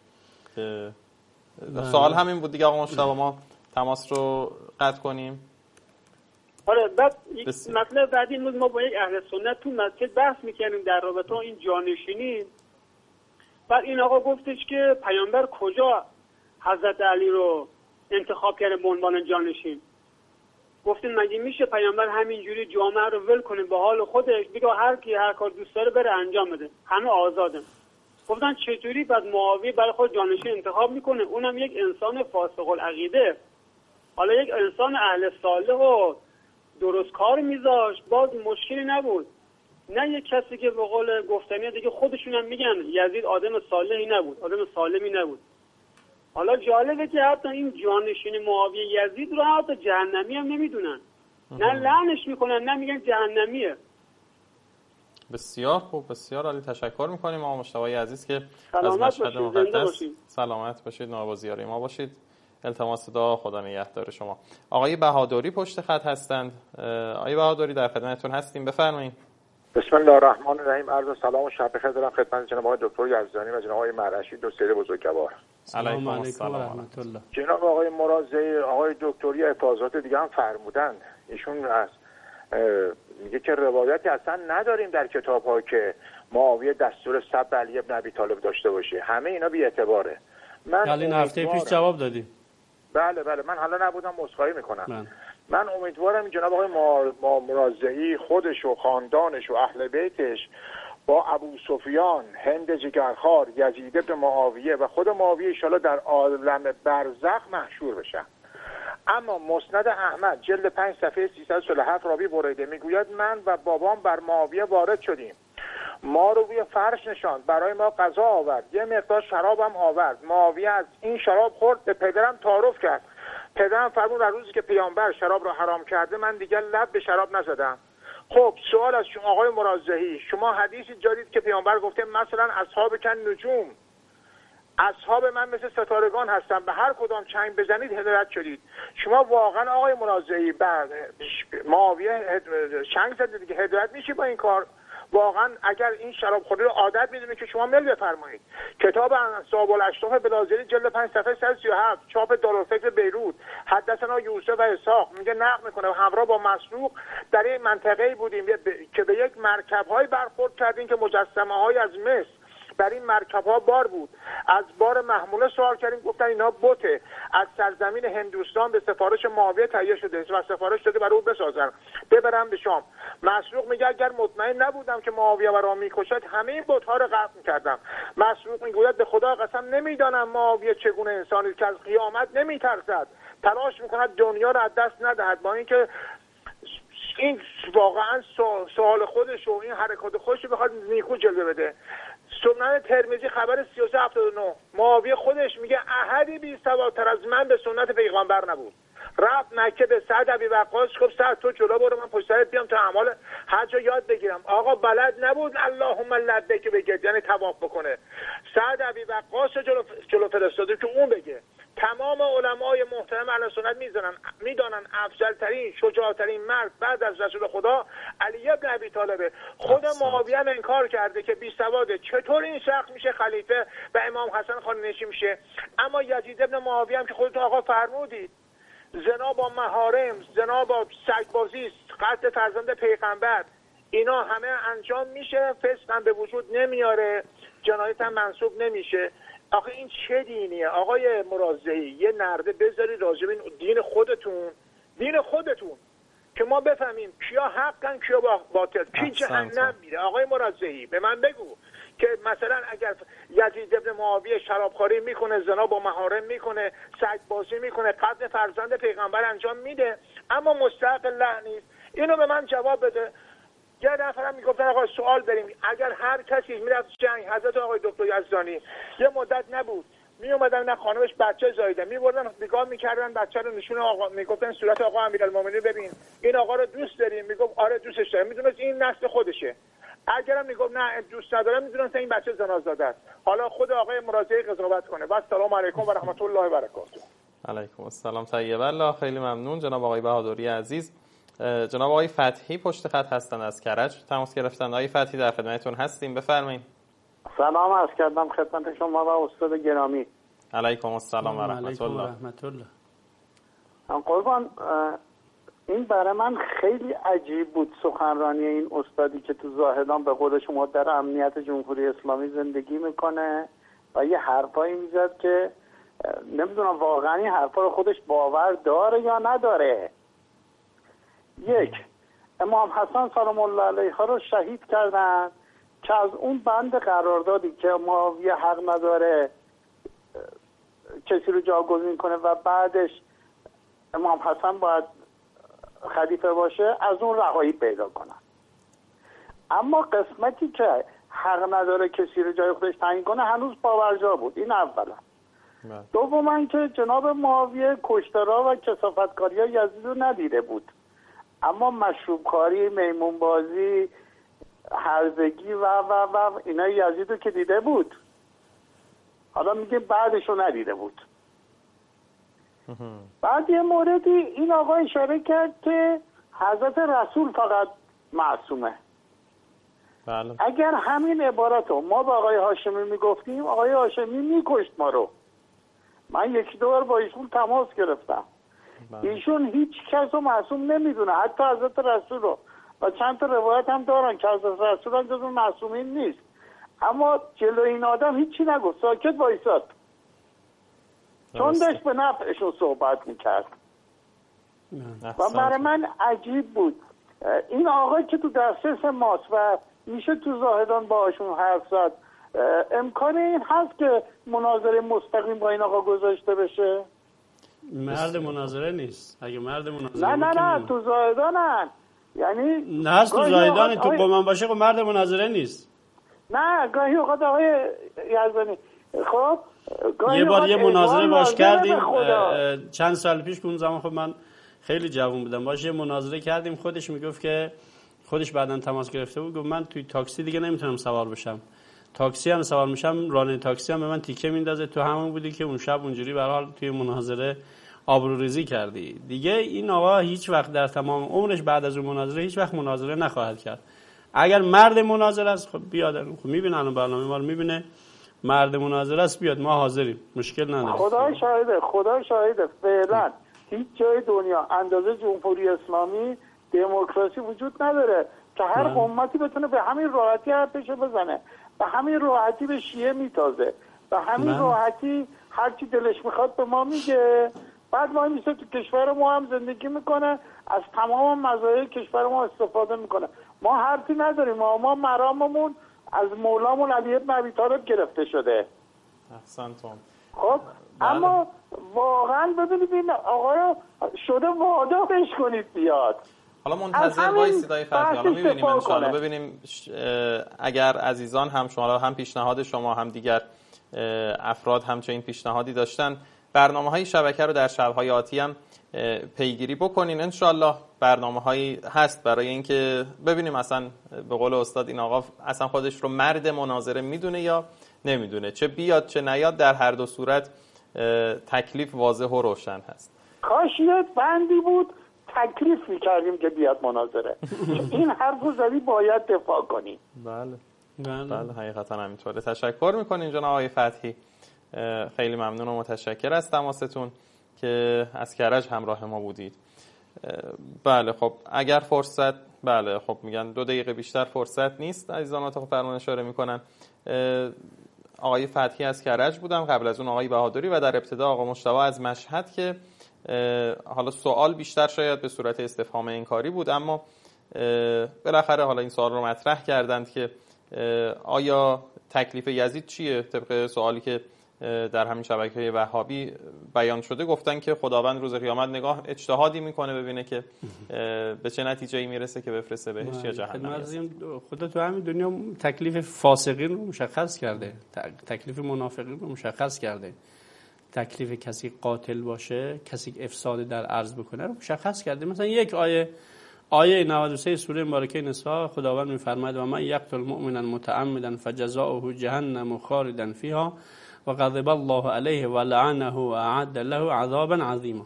I: سوال همین بود دیگه آقا مجتبی، ما تماس رو قطع کنیم.
M: آره بعد یک مطلب بعدی امروز ما با یک اهل سنت تو مسجد بحث میکنیم در رابطه این جانشینی. بعد این آقا گفتش که پیامبر کجا حضرت علی رو انتخاب کرده به عنوان جانشین؟ گفتیم مگه میشه پیامبر همینجوری جامعه رو ول کنه به حال خودش، بگه هر کی هر کار دوست داره بره انجام بده، همه آزادن؟ گفتن چطوری بعد معاویه برای خود جانشین انتخاب میکنه، اونم یک انسان فاسق العقیده؟ حالا یک انسان اهل صالح و درست کار میذاشت باز مشکلی نبود، نه یک کسی که به قول گفتنی دیگه خودشون هم میگن یزید آدم صالحی نبود، آدم سالمی نبود. حالا جالبه که حتی این جانشین معاویه یزید رو حتی جهنمی هم نمیدونن، نه لعنش میکنن نه میگن جهنمیه.
I: بسیار خوب، بسیار عالی، تشکر میکنیم آقا مجتبی عزیز که از
M: مشهد مقدس.
I: سلامت باشید، نوازیاره ما باشید. التماس دعا، خدا نگهدار شما. آقای بهادری پشت خط هستند. آقای بهادری در خدمتتون هستیم، بفرمایید.
N: بسم الله الرحمن الرحیم. عرض سلام و شب بخیر دارم خدمت جناب آقای دکتر یزدانی و جناب آقای مرعشی، دو سید بزرگوار.
A: علیکم السلام و رحمت الله.
N: جناب آقای مرادزهی، آقای دکتری اعتراضات دیگه هم فرمودن. ایشون از میگه که روایتی اصلا نداریم در کتاب‌ها که معاویه دستور سب علی بن ابی طالب داشته باشه، همه اینا بی اعتباره.
A: من این هفته پیش جواب دادیم.
N: بله من حالا نبودم، عذرخواهی میکنم. من امیدوارم جناب آقای مرادزهی خودش و خاندانش و اهل بیتش با ابو سفیان، هند جگرخوار، یزید بن معاویه و خود معاویه ان شاءالله در عالم برزخ محشور بشن. اما مسند احمد جلد 5 صفحه 347 راوی بریده میگوید من و بابام بر معاویه وارد شدیم، ما رو روی فرش نشاند، برای ما غذا آورد، یه مقدار شراب هم آورد. معاویه از این شراب خورد، به پدرم تعارف کرد. پدرم فرمود در روزی که پیامبر شراب رو حرام کرده من دیگر لب به شراب نزدم. خب سوال از شما آقای مرازحی، شما حدیثی جدید که پیامبر گفته مثلا اصحاب کن نجوم، اصحاب من مثل ستارگان هستن، به هر کدام چنگ بزنید هدایت شدید. شما واقعا آقای منازعی بعد معاویه چنگ زدید دیگه، هدایت میشی با این کار؟ واقعا اگر این شراب خوری رو عادت میدونید که شما میل بفرمایید. کتاب انصاب الاشراف بلازری جلد 5 صفحه 137 چاپ دارالفکر بیروت، حدثنا یوسف و اسحاق میگه نقل میکنه همراه با مسروق در این منطقه‌ای بودیم که به یک مرکب‌های برخورد کردیم که مجسمه‌های از مصر در این مرکب‌ها بار بود. از بار محموله سوال کردیم، گفتن اینا بته، از سرزمین هندوستان به سفارش معاویه تهیه شده و سفارش داده برای او بسازن ببرم به شام. مسروق میگه اگر مطمئن نبودم که معاویه مرا میکشد همه این بت‌ها رو قطع می‌کردم. مسروق میگوید به خدا قسم نمیدانم معاویه چگونه انسانی که از قیامت نمیترسد، تلاش میکند دنیا رو از دست ندهد، با اینکه این واقعا سوال خودش و این حرکات خودش رو بخواد نیکو جلوه بده. سنن ترمذی خبر 3379 معاویه خودش میگه احدی بی سوادتر از من به سنت پیغمبر نبود. رفت مکه به سعد ابی وقاص گفت سعد تو جلو برو من پشت سرت بیام تا اعمال حج یاد بگیرم. آقا بلد نبود اللهم لبیک بگه، یعنی طواف بکنه. سعد ابی وقاص جلو فرستاده که اون بگه. تمام علمای محترم اهل سنت میدانن افضل ترین شجاع ترین مرد بعد از رسول خدا علی ابن ابی طالبه. خود معاویه انکار کرده که بی سواده، چطور این شخص میشه خلیفه و امام حسن خانه‌نشین میشه؟ اما یزید ابن معاویه هم که خودتون آقا فرمودید زنا با محارم، زنا با سگبازی، قتل فرزند پیغمبر، اینا همه انجام میشه، فسق هم به وجود نمیاره، جنایت هم منسوب نمیشه. آخه این چه دینیه آقای مرازحی؟ یه نرده بذاری راجب این دین خودتون که ما بفهمیم کیا حقن کیا باطل، کی جهنم میره. آقای مرازحی به من بگو که مثلا اگر یزید ابن معاویه شرابخوری میکنه، زنا با محارم میکنه، سگبازی میکنه، قتل فرزند پیغمبر انجام میده اما مستحق لعنت نیست، اینو به من جواب بده. یه نفرم میگفتن آقا سوال بریم، اگر هر کسی میرفت جنگ، حضرت آقای دکتر یزدانی یه مدت نبود میومدن نه خانمش بچه زایده میبردن نگاه میکردن بچه رو نشون آقا، میگفتن صورت آقا امیرالمومنین ببین این آقا رو دوست داریم، میگفت آره دوستش دارم، میدونست این نسل خودشه. اگرم میگفت نه دوست ندارم میدونست این بچه زنازاده است. حالا خود آقای مرازحی قضاوت کنه. و السلام علیکم و رحمت الله و برکاته.
I: علیکم السلام. طیب الله، خیلی ممنون جناب آقای بهادری عزیز. جناب آقای فتحی پشت خط هستن از کرج تماس گرفتن. آقای فتحی در خدمتتون هستیم، بفرمایید.
O: سلام عرض کردم خدمت شما و استاد گرامی.
I: علیکم السلام و رحمت الله.
O: قربان، این برای من خیلی عجیب بود سخنرانی این استادی که تو زاهدان به قول شما در امنیت جمهوری اسلامی زندگی میکنه و یه حرفایی میزد که نمیدونم واقعا این حرفا رو خودش باور داره یا نداره. یک، امام حسن سلام الله علیه رو شهید کردن که از اون بند قراردادی که معاویه حق نداره کسی رو جاگزین کنه و بعدش امام حسن باید خلیفه باشه، از اون رهایی پیدا کنن. اما قسمتی که حق نداره کسی رو جای خودش تعیین کنه هنوز باورجا بود. این اولا. دوما که جناب معاویه کشتارا و کثافتکاری یزید رو ندیده بود، اما مشروبکاری، میمونبازی، هرزگی و اینا یزید رو که دیده بود. حالا میگه بعدش رو ندیده بود. بعد یه موردی این آقا اشاره کرد که حضرت رسول فقط معصومه.
I: بله.
O: اگر همین عبارتو ما با آقای هاشمی میگفتیم، آقای هاشمی میکشت ما رو. من یکی دو بار با ایشون تماس گرفتم. ایشون هیچ کس رو معصوم نمیدونه، حتی حضرت رسول رو. و چند تا روایت هم دارن که حضرت رسول هم جزو معصومین نیست، اما جلو این آدم هیچی نگفت، ساکت وایساد، چون داشت به نفعشون صحبت میکرد. و برای من عجیب بود این آقای که تو دسترس ماست و میشه تو زاهدان باهاشون حرف زد. امکان این هست که مناظره مستقیم با این آقا گذاشته بشه؟
A: مرد مناظره نیست. اگه مرد مناظره
O: نه تو زاهدانن، یعنی
A: نه تو زاهدان تو قوم باشه خب مرد مناظره نیست.
O: نه گاهی اوقات آقای یزدانی خب
A: یه بار یه مناظره باش کردیم چند سال پیش، اون زمان خب من خیلی جوان بودم، باشه یه مناظره کردیم. خودش میگفت که خودش بعداً تماس گرفته بود، گفت من توی تاکسی دیگه نمیتونم سوار بشم، تاکسی هم سوار میشم راننده تاکسی هم به من تیکه میندازه. تو همون بودی که اون شب اونجوری به هر حال توی مناظره آبروریزی کردی دیگه. این آقا هیچ وقت در تمام عمرش بعد از اون مناظره هیچ وقت مناظره نخواهد کرد. اگر مرد مناظره است خب بیاد، خب میبینه الان برنامه ما رو میبینه، مرد مناظره است بیاد، ما حاضریم، مشکل نداره.
O: خدای شاهده فعلا هیچ جای دنیا اندازه جمهوری اسلامی دموکراسی وجود نداره که هر امتی بتونه به همین راحتی حرفشو بزنه، به همین راحتی به شیعه میتازه، به همین راحتی هر چی دلش میخواد به ما میگه. بعد ما میشه تو کشور ما هم زندگی میکنه، از تمام مزایای کشور ما استفاده میکنه. ما حرفی نداریم، ما مراممون از مولامون علی بن ابی طالب گرفته شده.
I: احسنتم.
O: خب اما واقعا ببینید این آقای شده وادارش کنید بیاد.
I: حالا منتظر وایسید آقای فتحی، حالا می‌بینیم ان شاءالله، ببینیم اگر عزیزان هم شما هم پیشنهاد شما هم دیگر افراد همچنین پیشنهادی داشتن، برنامه‌های شبکه رو در شب‌های آتی هم پیگیری بکنین. ان شاءالله برنامه‌هایی هست برای اینکه ببینیم اصلا به قول استاد این آقا اصلا خودش رو مرد مناظره میدونه یا نمیدونه، چه بیاد چه نیاد، در هر دو صورت تکلیف واضح و روشن هست.
O: کاش یه بندی بود تکلیف می‌کردیم که بیاد مناظره. این حرفو زدی باید دفاع کنی.
I: بله حقیقتا همینطوره. تشکر می‌کنیم جناب آقای فتحی، خیلی ممنون و متشکر از تماستون که از کرج همراه ما بودید. بله خب اگر فرصت، بله خب میگن 2 دقیقه بیشتر فرصت نیست، عزیزان اتاق فرمان اشاره میکنن. آقای فتحی از کرج بودم، قبل از اون آقای بهادری و در ابتدا آقا مجتبی از مشهد که حالا سوال بیشتر شاید به صورت استفهام انکاری بود، اما بالاخره حالا این سوال رو مطرح کردند که آیا تکلیف یزید چیه طبق سوالی که در همین شبکه وهابی بیان شده. گفتن که خداوند روز قیامت نگاه اجتهادی میکنه ببینه که به چه نتیجه‌ای میرسه که بفرسته بهشت یا جهنم.
A: خدا تو همین دنیا تکلیف فاسقین رو مشخص کرده، تکلیف منافقین رو مشخص کرده، تکلیف کسی قاتل باشه، کسی افساد در ارض بکنه رو مشخص کرده. مثلا یک آیه 93 سوره مبارکه نساء خداوند میفرماید و من یقتل مؤمنا متعمدا فجزاؤه جهنم خالدا فیها و غضب الله علیه و لعنه و اعد له عذابا عظیما.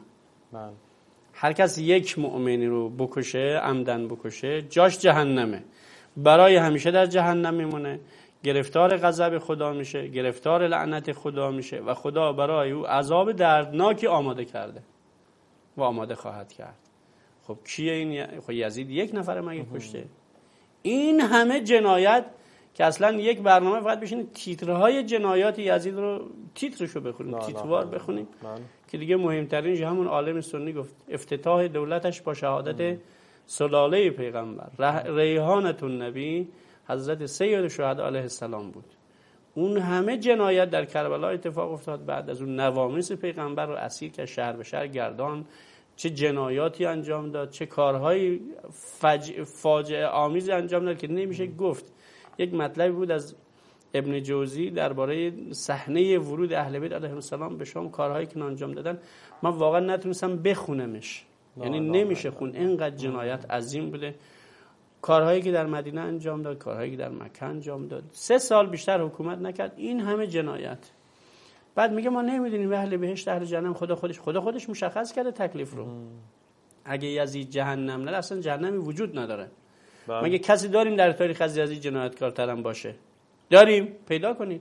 A: هر کس یک مؤمنی رو بکشه، عمدن بکشه، جاش جهنمه، برای همیشه در جهنم میمونه، گرفتار غضب خدا میشه، گرفتار لعنت خدا میشه و خدا برای او عذاب دردناکی آماده کرده و آماده خواهد کرد. خب کیه این؟ خب یزید یک نفر مگه کشته؟ این همه جنایت که اصلا یک برنامه فقط بشینید تیترهای جنایات یزید رو تیترشو بخونید، تیتروار بخونید که دیگه مهمترینش همون عالم سنی گفت افتتاح دولتش با شهادت سلاله پیغمبر ریحانة النبی حضرت سید الشهدا علیه السلام بود. اون همه جنایت در کربلا اتفاق افتاد، بعد از اون نوامیس پیغمبر رو اسیر که شهر به شهر گردان، چه جنایاتی انجام داد، چه کارهای فاجعه آمیز انجام داد که نمیشه گفت. یک مطلبی بود از ابن جوزی درباره صحنه ورود اهل بیت علیهم السلام به شام، کارهایی که انجام دادن، من واقعا نتونستم بخونمش، یعنی نمیشه خون، اینقدر جنایت عظیم بوده. کارهایی که در مدینه انجام داد، کارهایی که در مکه انجام داد، 3 سال بیشتر حکومت نکرد، این همه جنایت. بعد میگه ما نمیدونیم اهل بهشت اهل جهنم، خدا خودش مشخص کرده تکلیف رو. اگه یزید جهنم نه، اصلا جهنمی وجود نداره. مگه کسی داریم در تاریخ از یزید جنایتکارتر هم باشه؟ داریم؟ پیدا کنید.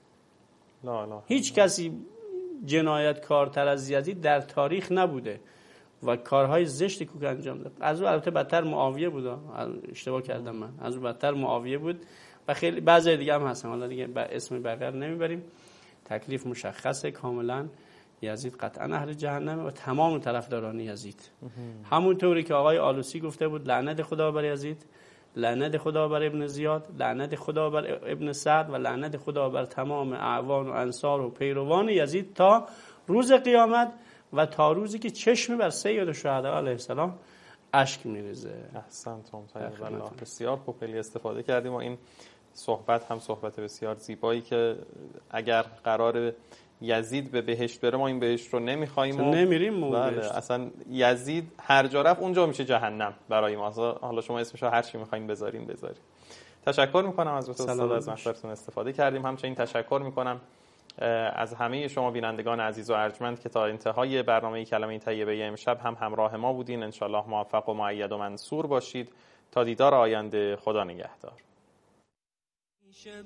A: هیچ کسی جنایتکارتر از یزید در تاریخ نبوده و کارهای زشتی که انجام داد. از اون البته بدتر معاویه بود، اشتباه کردم من، از اون بدتر معاویه بود و خیلی بعضی دیگه هم هستن، حالا دیگه اسم بقیه نمیبریم. تکلیف مشخصه کاملا، یزید قطعا اهل جهنمه و تمام طرفداران یزید. همونطوری که آقای آلوسی گفته بود لعنت خدا بر یزید، لعنت خدا بر ابن زیاد، لعنت خدا بر ابن سعد و لعنت خدا بر تمام اعوان و انصار و پیروان یزید تا روز قیامت و تا روزی که چشمی بر سید الشهدا علیه السلام اشک میریزه.
I: احسنتم طیب الله. بسیار خوب، خیلی استفاده کردیم و این صحبت هم صحبت بسیار زیبایی که اگر قرار یزید به بهشت بره ما این بهشت رو نمیخوایم و
A: نمیریم.
I: بله، اصلا یزید هر جا رفت اونجا میشه جهنم برای ما. حالا شما اسمشو هر چی میخواین بذارین. تشکر میکنم از استاد، از محضرتون استفاده کردیم. همچنین تشکر میکنم از همه شما بینندگان عزیز و ارجمند که تا انتهای برنامه کلمه طیبه امشب هم همراه ما بودین. انشالله موفق و مؤید و منصور باشید. تا دیدار آینده، خدا نگهدار.
K: میشه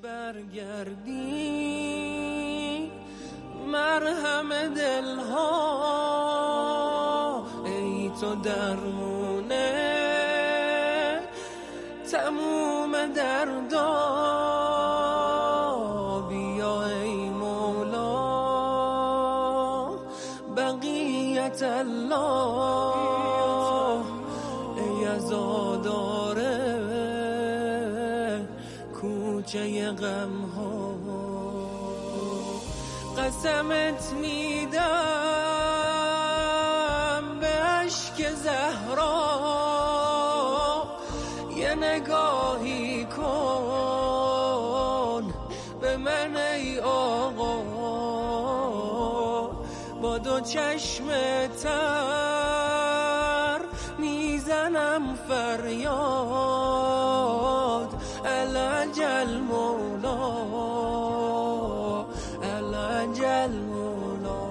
K: برگردی مرهم دلها، ای تو درمونه تموم دردا، بیا ای مولا بقیت الله، ای عزاداره کوچه غم ها، قسمت میدم به اشک زهرا، یه نگاهی کن به من ای آقا، با دو چشم تر میزنم فریاد، العجل مولا، العجل مولا،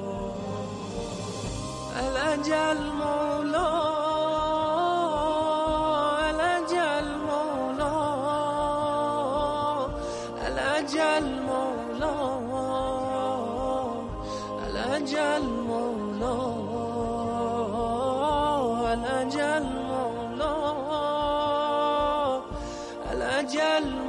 K: العجل مولا، العجل مولا، العجل مولا، العجل مولا، العجل مولا، العجل